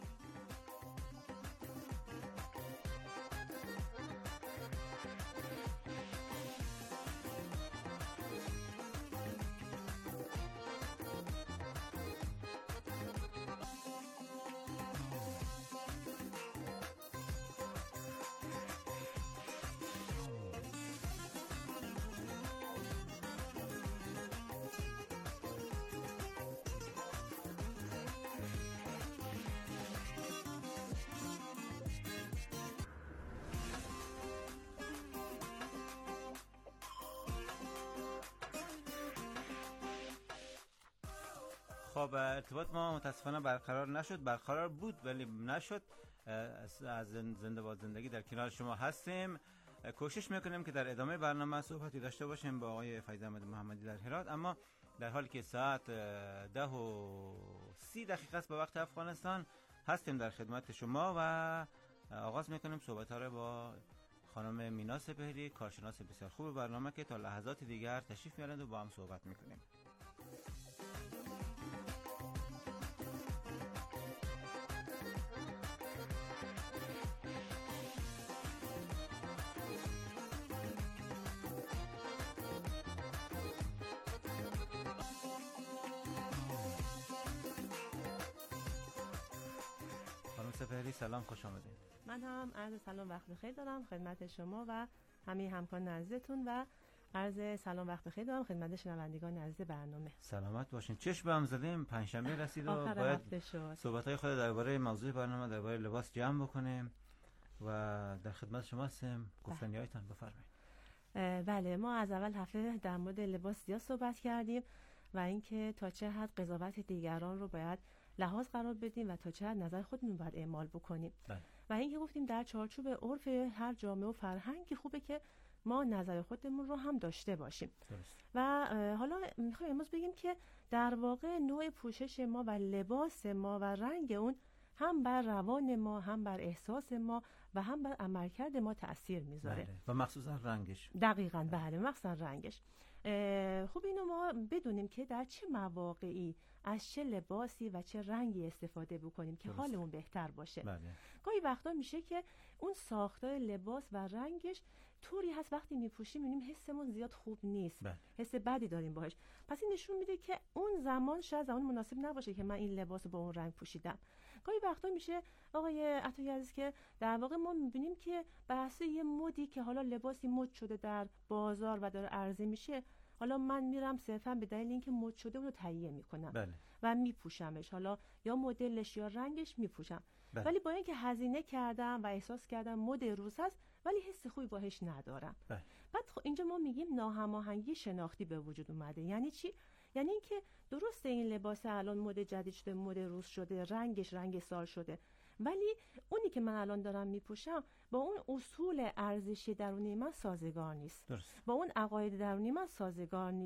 خب ارتباط ما متاسفانه برقرار نشد، برقرار بود ولی نشد. از زنده با زندگی در کنار شما هستیم، کوشش میکنیم که در ادامه برنامه صحبتی داشته باشیم با آقای فیض احمد محمدی در هرات. اما در حالی که ساعت ده و سی دقیقه است به وقت افغانستان، هستیم در خدمت شما و آغاز میکنیم صحبت ها رو با خانم مینا سپهری، کارشناس بسیار خوب برنامه که تا لحظات دیگر تشریف میارند و با هم صحبت میکنیم. سپهری سلام، خوش آمدید. من هم عرض سلام وقت بخیر دارم خدمت شما و همه همکاران عزیزتون و عرض سلام وقت بخیر دارم خدمت شنوندگان عزیز برنامه. سلامت باشین. چشم هم زدیم پنجشنبه رسید و باید صحبت‌های خود درباره موضوع برنامه درباره لباس جمع بکنیم و در خدمت شما هستیم. گفتنی‌هایتان بفرمایید. بله، ما از اول هفته در مورد لباس زیاد صحبت کردیم و اینکه تا چه حد قضاوت دیگران رو باید لحاظ قرار بدیم و تا چه حد نظر خودمون باید اعمال بکنیم. بله. و اینکه گفتیم در چارچوب عرف هر جامعه و فرهنگی خوبه که ما نظر خودمون رو هم داشته باشیم. درست. و حالا میخوایم امروز بگیم که در واقع نوع پوشش ما و لباس ما و رنگ اون هم بر روان ما، هم بر احساس ما و هم بر عملکرد ما تأثیر میذاره. بله. و مخصوصا رنگش. دقیقاً بله، مخصوصا رنگش. خوب اینو ما بدونیم که در چه مواقعی از چه لباسی و چه رنگی استفاده بکنیم که حالمون بهتر باشه. بله. گاهی وقتا میشه که اون ساختار لباس و رنگش طوری هست وقتی میپوشیم میبینیم حسمون زیاد خوب نیست. بله. حس بدی داریم باهاش. پس این نشون میده که اون زمان شاید زمان مناسب نباشه که من این لباس با اون رنگ پوشیدم. گاهی وقتا میشه آقای عطایی عزیز که در واقع ما میبینیم که بحث یه مدی که حالا لباسی مد شده در بازار و داره عرضه میشه، حالا من میرم صرفا به دلیل اینکه مد شده اون رو تهیه میکنم. بله. و میپوشمش، حالا یا مدلش یا رنگش میپوشم. بله. ولی با اینکه هزینه کردم و احساس کردم مد روز هست ولی حس خوبی باهاش ندارم. بله. بعد اینجا ما میگیم ناهماهنگی شناختی به وجود اومده. یعنی چی؟ یعنی اینکه درسته این لباس الان مد جدید شده، مد روز شده، رنگش رنگ سال شده، ولی اونی که من الان دارم میپوشم با اون اصول ارزشی درونی من سازگار نیست. درست. با اون عقاید درونی من سازگار نیست.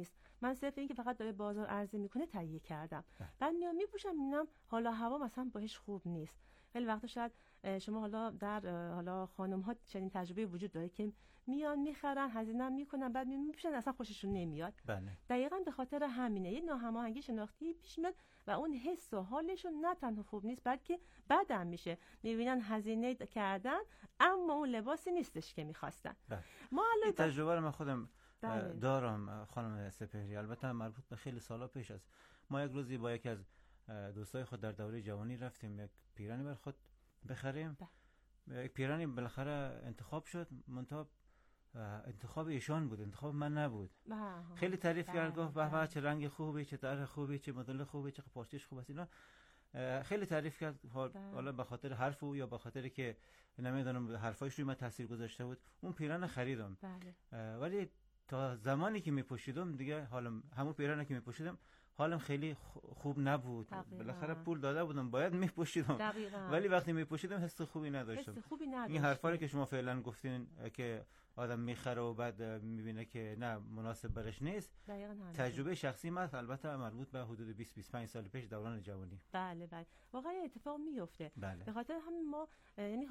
من صرف این که فقط داره بازار عرضه میکنه تهیه کردم، بعد میام میپوشم میبینم حالا هوا مثلا باهاش خوب نیست. خیلی وقتا شاید شما حالا در حالا خانم ها چنین تجربه وجود داره که میان میخرن، هزینه میکنن، بعد میپوشن اصلا خوششون نمیاد. بله. دقیقاً به خاطر همینه، یه ناهماهنگی شناختی پیش میاد و اون حس و حالشون نه تنها خوب نیست بلکه بدم میشه. میبینن هزینه کردن اما اون لباسی نیستش که میخواستن. بله. ما این تجربه رو من خودم بله. دارم خانم سپهری، البته مربوط به خیلی سالا پیش است. ما یک روزی با یکی از دوستای خود در دوره جوانی رفتیم یک پیرانی بر خود بخریم. بله. یک پیرانی بالاخره انتخاب شد، منتها انتخاب ایشان بود، انتخاب من نبود. بله. خیلی تعریف کرد، گفت به به چه رنگ خوبی، چه طرح خوبی، چه مدل خوبی، چه پارچه‌اش خوب است. اینا خیلی تعریف کرد، حالا به خاطر حرف او یا به خاطر که نمیدونم حرفایش روی من تاثیر گذاشته بود اون پیران خریدم. بله. ولی تا زمانی که میپوشیدم دیگه حالم، همون پیرانی که میپوشیدم حالم خیلی خوب نبود. بالاخره پول داده بودم باید میپوشیدم، ولی وقتی میپوشیدم حس خوبی نداشتم. حس خوبی نداشتم. این حرفا رو که شما فعلا گفتین که آدم میخره و بعد میبینه که نه مناسب برش نیست، تجربه شخصی من البته مربوط به حدود بیست بیست و پنج سال پیش دوران جوانی. بله بله واقعا اتفاق میفته. بله. به خاطر همین ما یعنی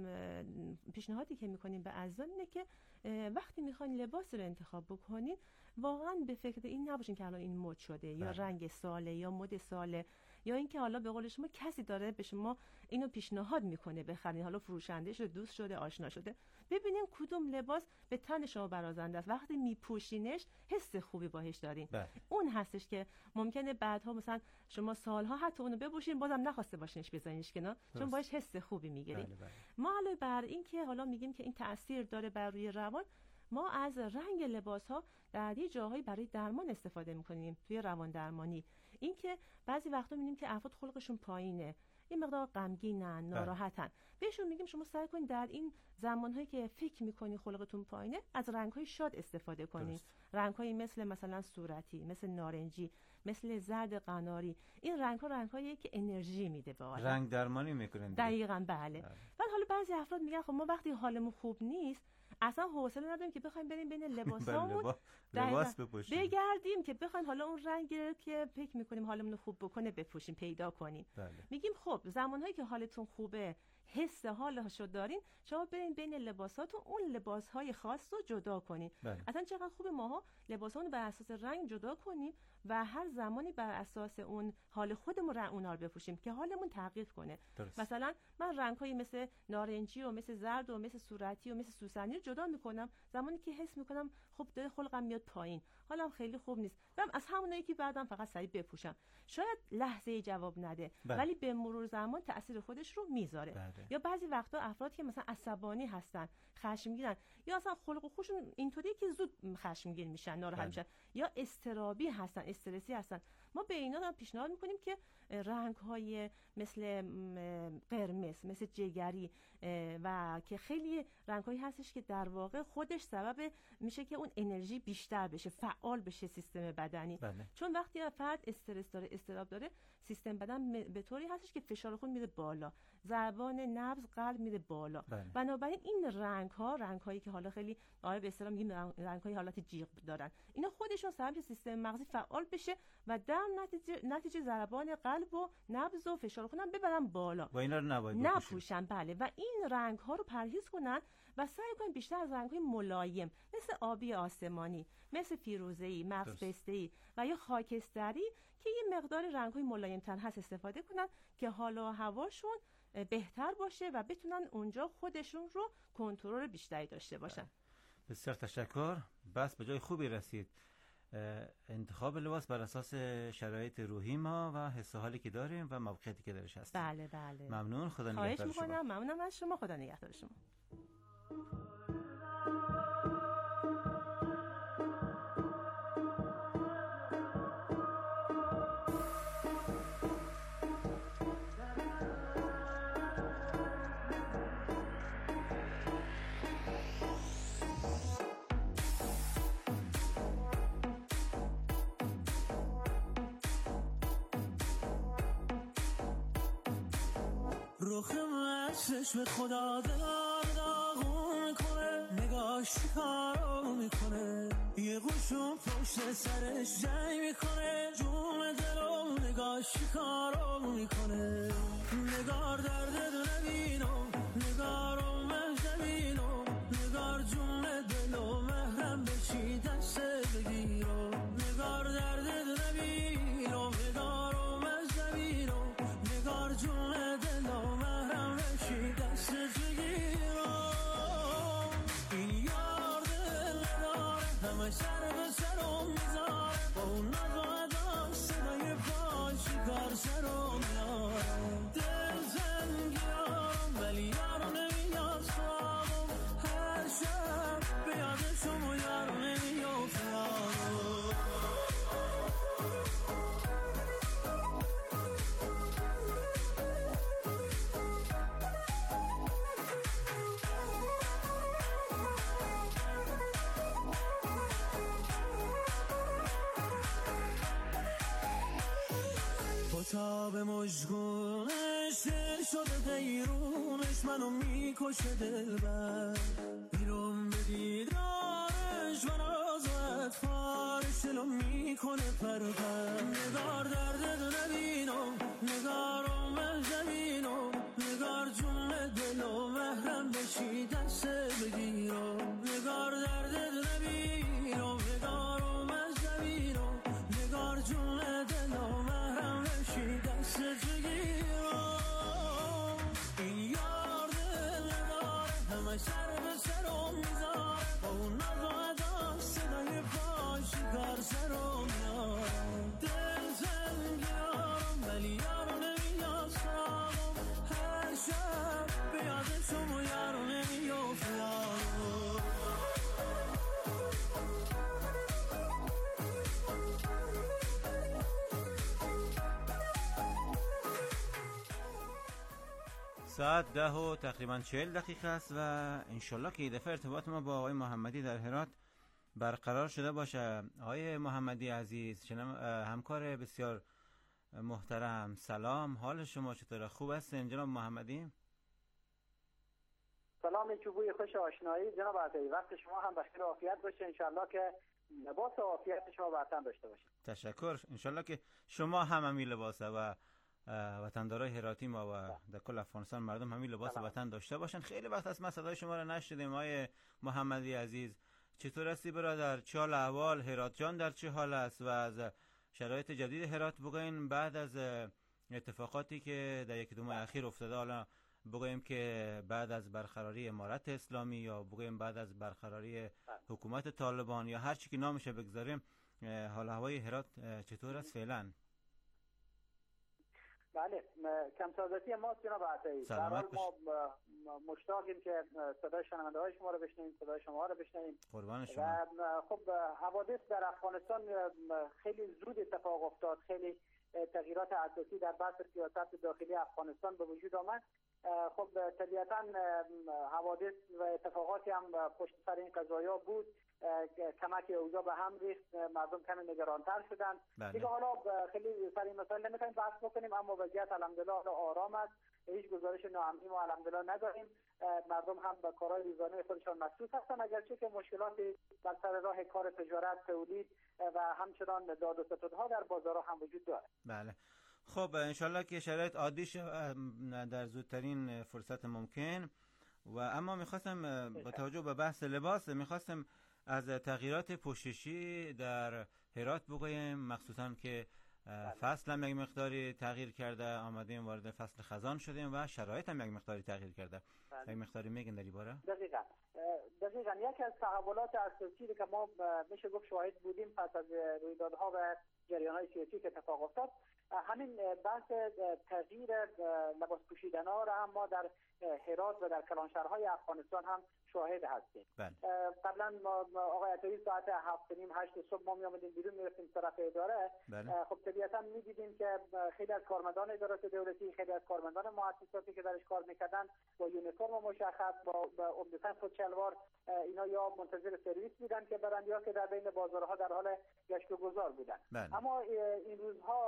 پیشنهادی که میکنیم به عزیزان اینه که وقتی میخواین لباس رو انتخاب بکنین واقعا به فکر این نباشین که الان این مد شده. بله. یا رنگ ساله یا مد ساله، یا اینکه حالا به قول شما کسی داره به شما اینو پیشنهاد میکنه بخرید، حالا فروشنده شده، دوست شده، آشنا شده. ببینین کدوم لباس به تن شما برازنده است، وقتی میپوشینش حس خوبی باهاش دارین. بله. اون هستش که ممکنه بعدها مثلا شما سالها حتی اونو بپوشین بازم نخواسته باشینش بزنینش کنار، چون باهاش حس خوبی میگیرین. بله بله. ما علاوه بر این که حالا میگیم که این تأثیر داره بر روی روان، ما از رنگ لباس ها در یه جاهایی برای درمان استفاده میکنیم توی روان درمانی. این که بعضی وقتا میبینیم که افراد خلقشون پایینه، این مقدار غمگینن، ناراحتن، بهشون میگیم شما سعی کنید در این زمانهایی که فکر میکنی خلقتون پایینه از رنگ‌های شاد استفاده کنید. رنگ‌هایی مثل مثلا صورتی، مثل نارنجی، مثل زرد قناری. این رنگ‌ها رنگ‌هایی که انرژی میده به آدم. رنگ درمانی میکنن. دقیقاً بله. بعد حالا بعضی افراد میگن خب ما وقتی حالمون خوب نیست اصلا حوصله نداریم که بخوایم بریم بین لباسامون لباس بپوشیم، بگردیم که بخوایم حالا اون رنگی که فکر میکنیم حالمون رو خوب بکنه بپوشیم، پیدا کنیم. بله. میگیم خب زمانهایی که حالتون خوبه، حس حالشو دارین، شما برین بین لباساتون اون لباسهای خاص رو جدا کنین. بله. اصلا چقدر خوبه ماها لباسامون بر اساس رنگ جدا کنیم و هر زمانی بر اساس اون حال خودمون اونا رو بپوشیم که حالمون تغییر کنه. درست. مثلا من رنگ‌های مثل نارنجی و مثل زرد و مثل صورتی و مثل سوسنی رو جدا میکنم زمانی که حس میکنم خب داره خلقم میاد پایین، حالم خیلی خوب نیست، و از همونایی که بعدم فقط سریع بپوشم. شاید لحظه‌ای جواب نده، بله. ولی به مرور زمان تأثیر خودش رو میذاره. بله. یا بعضی وقتا افراد که مثلا عصبانی هستن، خشمگینن، یا اصلا خلق و خوشون اینطوریه که زود خشمگین میشن، ناراحت بله. میشن، یا استرابی هستن، استرسی هستن، ما به اینا پیشنهاد میکنیم که رنگ‌های مثل قرمز، مثل جگری و که خیلی رنگ‌هایی هستش که در واقع خودش سبب میشه که اون انرژی بیشتر بشه، فعال بشه سیستم بدنی. بله. چون وقتی فرد استرس داره، استراب داره، سیستم بدن به طوری هستش که فشار خون میره بالا، ضربان نبض قلب میره بالا. بله. بنابراین این رنگ‌ها، رنگ‌هایی که حالا خیلی آره به اصطلاح میگیم رنگ‌های حالت جیغ دارن، اینا خودشون سبب سیستم مغزی فعال بشه و در نتیجه نتیجه ضربان قلب و نبض و فشار خون هم ببرن بالا و اینا رو نباید نپوشن. بله. و این رنگ‌ها رو پرهیز کنن و سعی کنن بیشتر از رنگ‌های ملایم مثل آبی آسمانی، مثل فیروزه‌ای، مغز پسته‌ای و یا خاکستری که یه مقدار رنگ‌های ملایم‌تر هست استفاده کنن که حالا هواشون بهتر باشه و بتونن اونجا خودشون رو کنترل بیشتری داشته باشن. بسیار تشکر. بس به جای خوبی رسید. انتخاب لباس بر اساس شرایط روحی ما و حس و حالی که داریم و موقعیتی که درش هستیم. بله بله. ممنون. خدا نگهدار شما. خواهش می‌کنم. ممنونم از شما. خدا نگهدار شما. رخ من چشم خدا دار داغون کنه، نگاه نگاهش کارو میکنه، یه قوشون پشت سرش جنگ میکنه، جون دلو نگاهش کارو میکنه. نگار درد دو نبینو، نگارو مهجبینو، نگار جون دلو محرم بشی دست بگیرو. نگار درد دو نبینو، نگارو مهجبینو، نگار جون دلو محرم بشی دست بگیرو. این یار دل نداره، همه سر به سرم میذاره، با اون ناز و ادا صدای پاش کار سرم میاره. دل زنگیارم ولی یارو نمیاد سراغم، هر شب به یادشم و یارو نمیافتم. تاب مشگونش دل شده دیرونش، منو میکشه دلبر. بیرون به دیدارش و ناز و اطفارش دلو میکنه پر پر. نگار درد دو نبینو، نگارو مهجبینو، نگار جون دلو محرم بشی دست بگیرو. نگار درد دو نبینو، نگارو مهجبینو، نگار جون دلو محرم بشی دست بگیرو. این یار دل نداره، همه سر به سرم میذاره، با اون ناز و ادا صدای پاش کار سرم میاره. دل زنگیارم ولی یارو نمیاد سراغم، هر شب به یادشم و یارو نمیافتم. ساعت ده و تقریبا چهل دقیقه است و انشالله که این دفعه ارتباط ما با آقای محمدی در هرات برقرار شده باشه. آقای محمدی عزیز، همکار بسیار محترم، سلام، حال شما چطوره؟ خوب هستین جناب محمدی؟ سلام چوبوی خوش آشنایی جناب عطایی، وقت شما هم بخیر و عافیت باشه، انشالله که لباس و عافیت شما وطن داشته باشه. تشکر، انشالله که شما هم همین لباسه و وطندارای هراتی ما و در کل افغانستان مردم همین لباس وطن داشته باشن. خیلی وقت از ما صدای شما را نشنیدیم. آقای محمدی عزیز، چطور هستی برادر؟ چه حال احوال؟ هرات جان در چه حال است؟ و از شرایط جدید هرات بگوین بعد از اتفاقاتی که در یک دو ماه اخیر افتاده. حالا بگویم که بعد از برقراری امارت اسلامی یا بگویم بعد از برقراری حکومت طالبان یا هر چی که نامش بگذاریم، حال هوای هرات چطور است فعلا؟ بله، کمسازتی ما جناب عطایی، در حال ما مشتاقیم که صدای شنونده های شما رو بشنویم، صدای شما رو بشنویم. قربان شما. و خب حوادث در افغانستان خیلی زود اتفاق افتاد، خیلی تغییرات اساسی در بحث سیاست داخلی افغانستان به وجود آمد. خب طبیعتا حوادث و اتفاقاتی هم پشت سر این قضایا بود، کمک اوضاع به هم ریخت، مردم کمی نگرانتر شدن. دیگه حالا خیلی سر این مسائل نمیتونیم بحث بکنیم، اما وضعیت الحمدلله حالا آرام است، هیچ گزارش ناامنی ما الحمدلله نداریم. مردم هم به کارهای روزانه خودشان مصروف هستن، اگرچه که مشکلاتی بر سر راه کار تجارت، تولید و همچنان داد و ستدها در بازارها هم وجود داره. بله، خب انشالله که شرایط عادی شه در زودترین فرصت ممکن. و اما میخواستم با توجه به بحث لباس، میخواستم از تغییرات پوششی در هرات بگویم، مخصوصا که فصل هم یک مقداری تغییر کرده، آمدیم وارد فصل خزان شدیم و شرایط هم یک مقداری تغییر کرده. یک مقداری میگن در این باره؟ دقیقاً دقیقاً یکی از تحولات اساسی که ما میشه گفت شاهد بودیم پس از رویدادها و جریان‌های سیاسی که اتفاق افتاد، همین بحث تغییر لباس پوشیدن‌ها را هم ما در هرات و در کلانشهرهای افغانستان هم شاهد هستیم. قبلا ما آقای عطایی ساعت هفت نیم هشت صبح ما می آمدیم بیرون میرفتیم طرف اداره. بله. خب طبیعتا می‌دیدیم که خیلی از کارمندان ادارات دولتی، خیلی از کارمندان مؤسساتی که درش کار میکردن با یونیفرم مشخص، با عمدتاً خودشلوار، اینا یا منتظر سرویس بودن که برند یا که در بین بازارها در حال گشت و گذار بودن. بله. اما این روزها وقتی که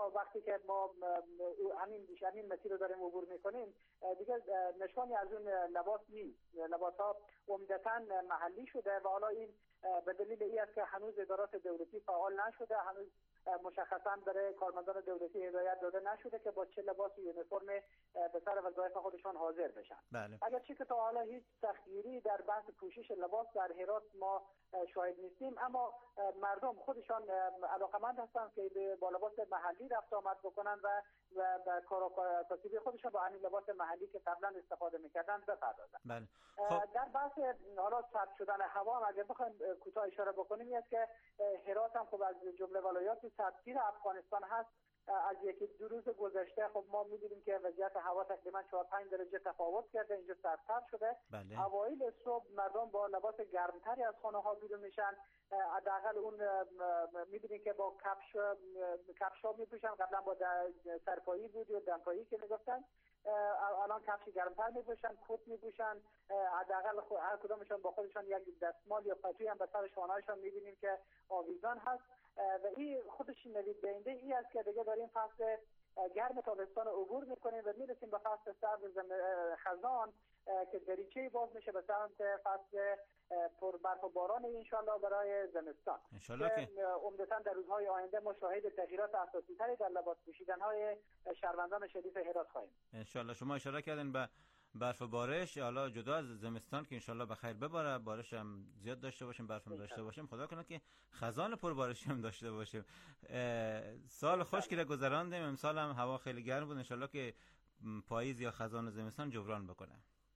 که ما همین همین مسیر رو داریم عبور میکنیم دیگه نشانی از اون لباس نیست. لباس ها عمدتاً محلی شده و حالا این به دلیل این است که هنوز ادارات دولتی فعال نشده، هنوز مشخصاً برای کارمندان دولتی هدایت داده نشده که با چه لباس یونیفرم به سر وظایف خودشان حاضر بشن. بله. اگرچه که تا حالا هیچ سختگیری در بحث پوشش لباس در هرات ما شاهد نیستیم، اما مردم خودشان علاقمند هستند که با لباس محلی رفت آمد بکنن و و کار و کاسبی خودشان با همین لباس محلی که قبلا استفاده میکردن بپردازن. بله. خب. در بحث حالا سرد شدن هوا اگر بخوایم کوتاه اشاره بکنیم است که هرات هم خب از جمله ولایات سردسیر افغانستان هست. از یکی دو روز گذشته خب ما می‌دیدیم که وضعیت هوا تقریبا چهار پنج درجه تفاوت کرده، اینجا سردتر شده. بله. اوایل صبح مردم با لباس گرمتری از خانه ها بیرون میشن، حداقل اون می‌بینید که با کفش کفشا میپوشن، قبلا با سرپایی بود یا دمپایی که میگفتن، الان کفش گرمتر میپوشن، کت میپوشن، حداقل هر کدامشون با خودشون یک دستمال یا پتوی هم به سر شانه‌هاشون می‌بینیم که آویزان هست و این خودش نوید دهنده ای است که دیگه داریم فصل گرم تابستان عبور میکنیم و میرسیم به فصل سرد خزان که دریچه باز میشه به سمت فصل پر برف و باران انشالله برای زمستان. انشالله که عمدتاً در روزهای آینده ما شاهد تغییرات اساسی تری در لباس پوشیدن های شهروندان شریف هرات خواهیم. انشالله. شما اشاره کردین به برف و بارش، حالا جدا از زمستان که انشالله بخیر بباره، بارش هم زیاد داشته باشیم، برف هم داشته باشیم، خدا کنه که خزان پر بارشی هم داشته باشیم. سال خشکی را گذراندیم، امسال هم هوا خیلی گرم بود، انشالله که پاییز یا خزان و زمستان جبران بکنه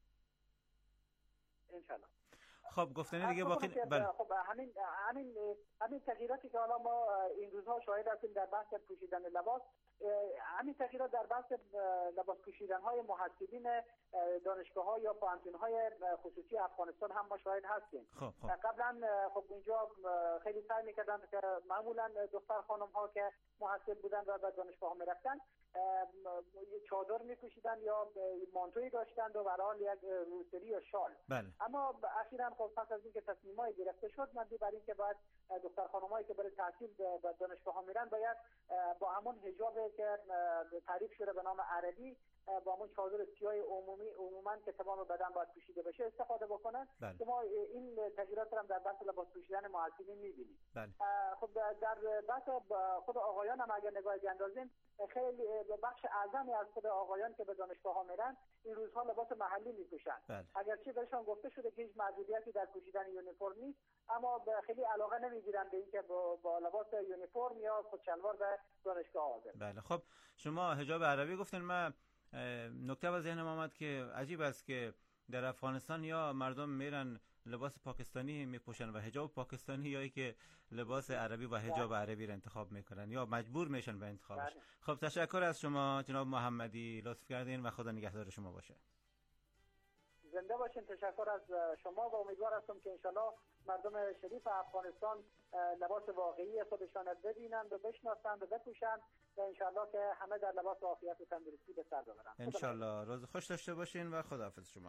انشالله. خب گفتنی دیگه باقی بله. خب همین همین همین تغییراتی که حالا ما این روزها شاهد هستیم در بحث پوشیدن لباس، همین تغییرات در بحث لباس پوشیدن های محصلین دانشگاه ها یا پانتون های خصوصی افغانستان هم ما شاهد هستیم. خب خب. قبلا خب اینجا خیلی سعی میکردن که معمولا دختر خانم ها که محصل بودن و به دانشگاه ها میرفتن چادر میپوشیدن یا مانتوی داشتند و برای حال یک روسری یا شال. بله. اما اخیراً خب پس از اینکه تصمیمای گرفته شد مبنی بر اینکه باید دختر خانمایی که برای تحصیل به دانشگاه ها میرن باید با همون حجابی که تعریف شده به نام عربی، با همون چادر سیاه عمومی عموما که تمام بدن باید پوشیده بشه استفاده بکنن. بله. ما این تغییرات هم در بحث لباس پوشیدن معلمین می‌بینیم. بله. خب در بحث خود آقایان هم اگر نگاه بیندازیم خیلی بخش اعظمی از خود آقایان که به دانشگاه ها میرن این روزها لباس محلی میپوشن. بله. اگرچه بهشون گفته شده که هیچ محدودیتی در پوشیدن یونیفرم نیست، اما خیلی علاقه نمیگیرن به اینکه با, با لباس یونیفرم یا خودشلوار به دانشگاه حاضر. بله. خب شما حجاب عربی گفتین، من نکته به ذهنم آمد که عجیب است که در افغانستان یا مردم میرن لباس پاکستانی میپوشن و حجاب پاکستانی، یا ای که لباس عربی و حجاب عربی را انتخاب میکنن یا مجبور میشن به انتخابش. خب تشکر از شما جناب محمدی، لطف کردین و خدا نگهدار شما باشه. زنده باشین. تشکر از شما و امیدوار هستم که انشالله مردم شریف افغانستان لباس واقعی خودشان ببینند و بشناسند و بپوشند و انشالله که همه در لباس عافیت و تندرستی به سر ببرند. انشالله. روز خوش داشته باشین و خداحافظ شما.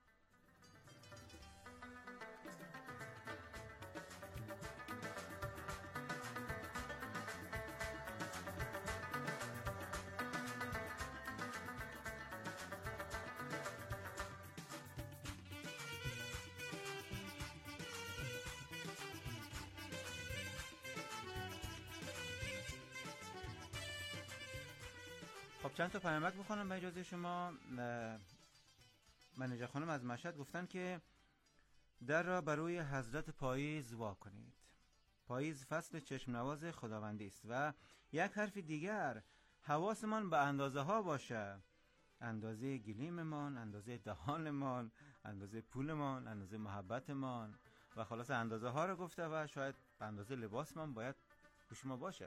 خب چند تا پیامک بخونم به اجازه شما. منیجر خانم از مشهد گفتن که در را بروی حضرت پاییز وا کنید. پاییز فصل چشم نواز خداوندی است و یک حرف دیگر حواسمان به اندازه ها باشه، اندازه گلیممان، اندازه دهانمان، اندازه پولمان، اندازه محبتمان و خلاص اندازه ها رو گفته و شاید به اندازه لباسمان باید پیش ما باشه.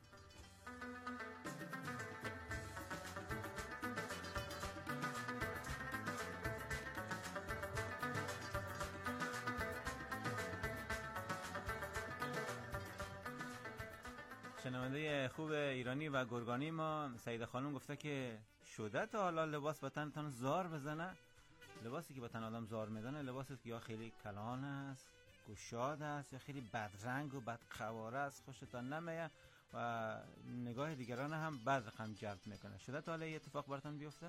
شنونده خوب ایرانی و گرگانی ما سعیده خانم گفته که شده تا حالا لباس به تنتان زار بزنه. لباسی که به تن آدم زار میزنه لباسی که یا خیلی کلان است، گشاد است، یا خیلی بدرنگ و بدقواره است، خوشتان نمیه. و نگاه دیگران هم بعد رقم جلب میکنه. شده تا حالا این اتفاق براتون بیفته؟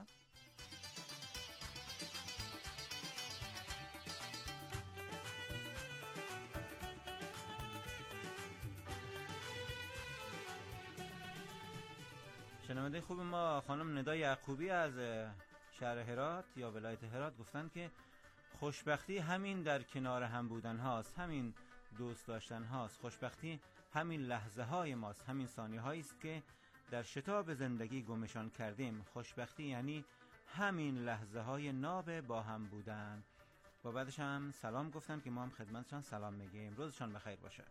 شنونده خوب ما خانم ندا یعقوبی از شهر هرات یا ولایت هرات گفتن که خوشبختی همین در کنار هم بودن هاست، همین دوست داشتن هاست. خوشبختی همین لحظه های ماست، همین ثانیه هایی است که در شتاب زندگی گمشان کردیم. خوشبختی یعنی همین لحظه های ناب با هم بودن. و بعدش هم سلام گفتن که ما هم خدمتشان سلام میگیم. روزشان بخیر باشه.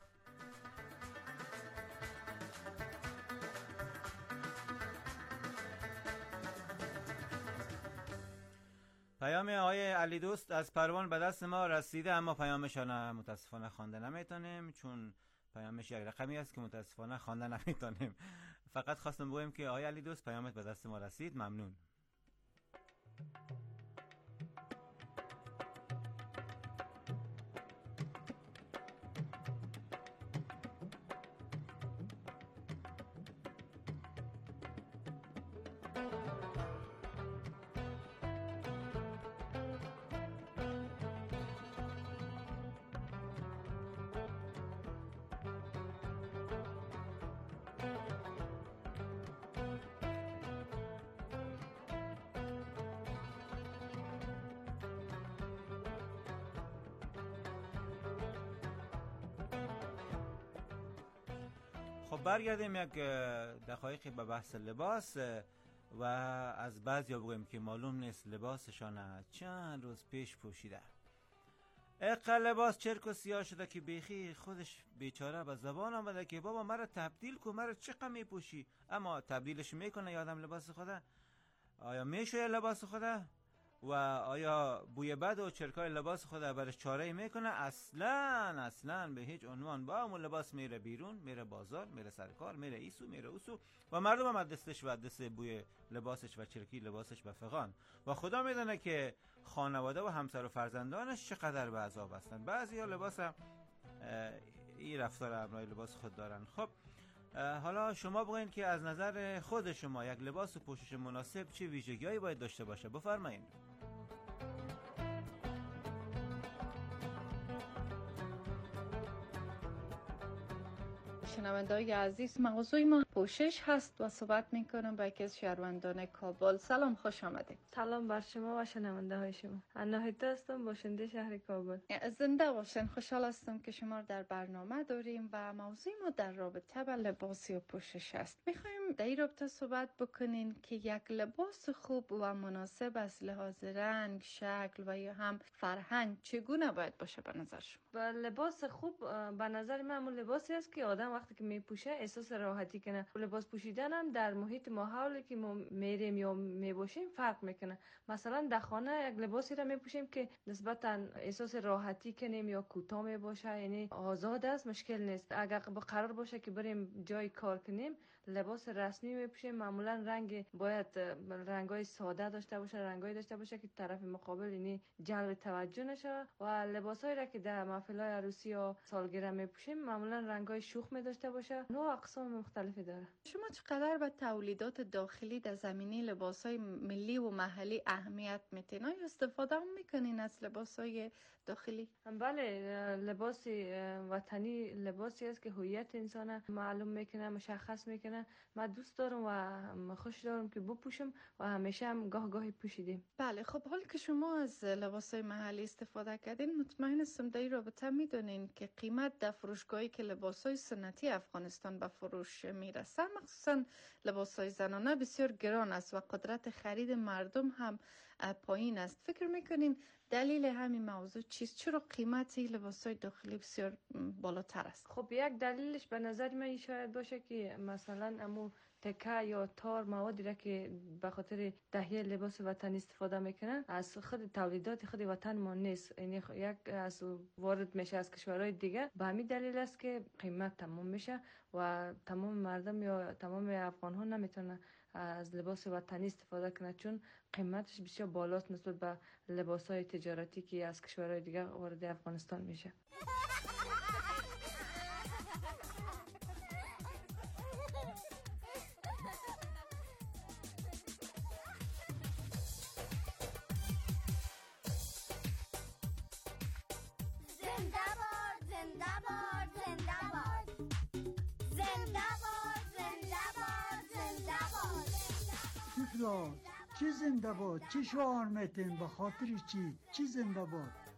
پیام آقای علی دوست از پروان به دست ما رسیده، اما پیامشان متاسفانه خوانده نمیتونیم چون پیامش یک رقمی است که متاسفانه خوانده نمیتونیم. فقط خواستم بگم که آقای علی دوست پیامت به دست ما رسید. ممنون. خب برگردیم یک دقایقی به بحث لباس و از بعضیا بگویم که معلوم نیست لباسشان چند روز پیش پوشیده. اقل لباس چرک و سیاه شده که بیخی خودش بیچاره به زبان آمده که بابا مرا تبدیل کن، مرا چقدر میپوشی. اما تبدیلش میکنه یادم لباس خوده؟ آیا میشویه لباس خوده؟ و آیا بوی بد و چرکای لباس خود برش چاره میکنه؟ اصلا اصلا به هیچ عنوان. با همون لباس میره بیرون، میره بازار، میره سرکار، میره ایسو، میره اوسو و مردم هم دستش و دست بوی لباسش و چرکی لباسش بفغان. و خدا میدونه که خانواده و همسر و فرزندانش چقدر به عذاب هستن. بعضی ها لباس هم این رفتار امرای لباس خود دارن. خب حالا شما بگوین که از نظر خود شما یک لباس و پوشش مناسب چه ویژگی‌هایی باید داشته باشه؟ بفرمایید. شنونده‌های عزیز، موضوع ما پوشش هست و صحبت میکنم با یکی از شهروندان کابل. سلام، خوش آمدید. سلام بر شما و شنونده های شما. اناهیتا هستم، باشنده شهر کابل. زنده باشین. خوشحال هستم که شما رو در برنامه داریم و موضوع ما در رابطه با لباس و پوشش است. میخوایم در این رابطه صحبت بکنین که یک لباس خوب و مناسب از لحاظ رنگ، شکل و یا هم فرهنگ چگونه باید باشه به نظر شما؟ با لباس خوب به نظر من اون لباسی است که آدم وقتی که میپوشه احساس راحتی کنه. لباس پوشیدن هم در محیط ماحولی که ما میریم یا میباشیم فرق میکنه. مثلا در خانه یک لباسی را میپوشیم که نسبتا احساس راحتی کنیم یا کوتاه میباشه، یعنی آزاد است، مشکل نیست. اگر قرار باشه که بریم جای کار کنیم لباس رسمی میپوشیم، معمولا رنگ باید رنگای ساده داشته باشه، رنگایی داشته باشه که طرف مقابل یعنی جلب توجه نشه. و لباسایی را که در محفل‌های عروسی یا سالگرد میپوشیم معمولا رنگای شوخ می داشته باشه. نوع اقسام مختلفی داره. شما چقدر به تولیدات داخلی در زمینه لباسای ملی و محلی اهمیت میتین؟ آیا استفاده هم میکنین از لباسای داخلی؟ بله، لباس وطنی لباسی است که هویت انسان معلوم میکنه، مشخص میکنه. من دوست دارم و خوش دارم که بپوشم و همیشه هم گاه گاهی پوشیدیم. بله، خب حالی که شما از لباسای محلی استفاده کردین، مطمئن هستم در این رابطه میدونین که قیمت در فروشگاهی که لباسای سنتی افغانستان به فروش میرسن، مخصوصا لباسای زنانه، بسیار گران است و قدرت خرید مردم هم پایین است. فکر میکنین دلیل همین موضوع چیست؟ چرا قیمت لباسای داخلی بسیار بالاتر است؟ خب یک دلیلش به نظر من شاید باشه که مثلا امو تکه یا تار موادی را که به خاطر تهیه لباس وطنی استفاده میکنن از خود تولیدات خود وطن ما نیست، یعنی یک از وارد میشه از کشورهای دیگه. به همین دلیل است که قیمت تمام میشه و تمام مردم یا تمام افغان ها نمیتونن از لباس وطنی استفاده کنه، چون قیمتش بسیار بالاست نسبت به لباس های تجارتی که از کشورهای دیگه وارد افغانستان میشه. زنده باد زنده باد زنده باد زنده باد زنده باد زنده باد. دوستان چی زنده باد؟ چی شعار میتین؟ به خاطر چی؟ چی زنده باد؟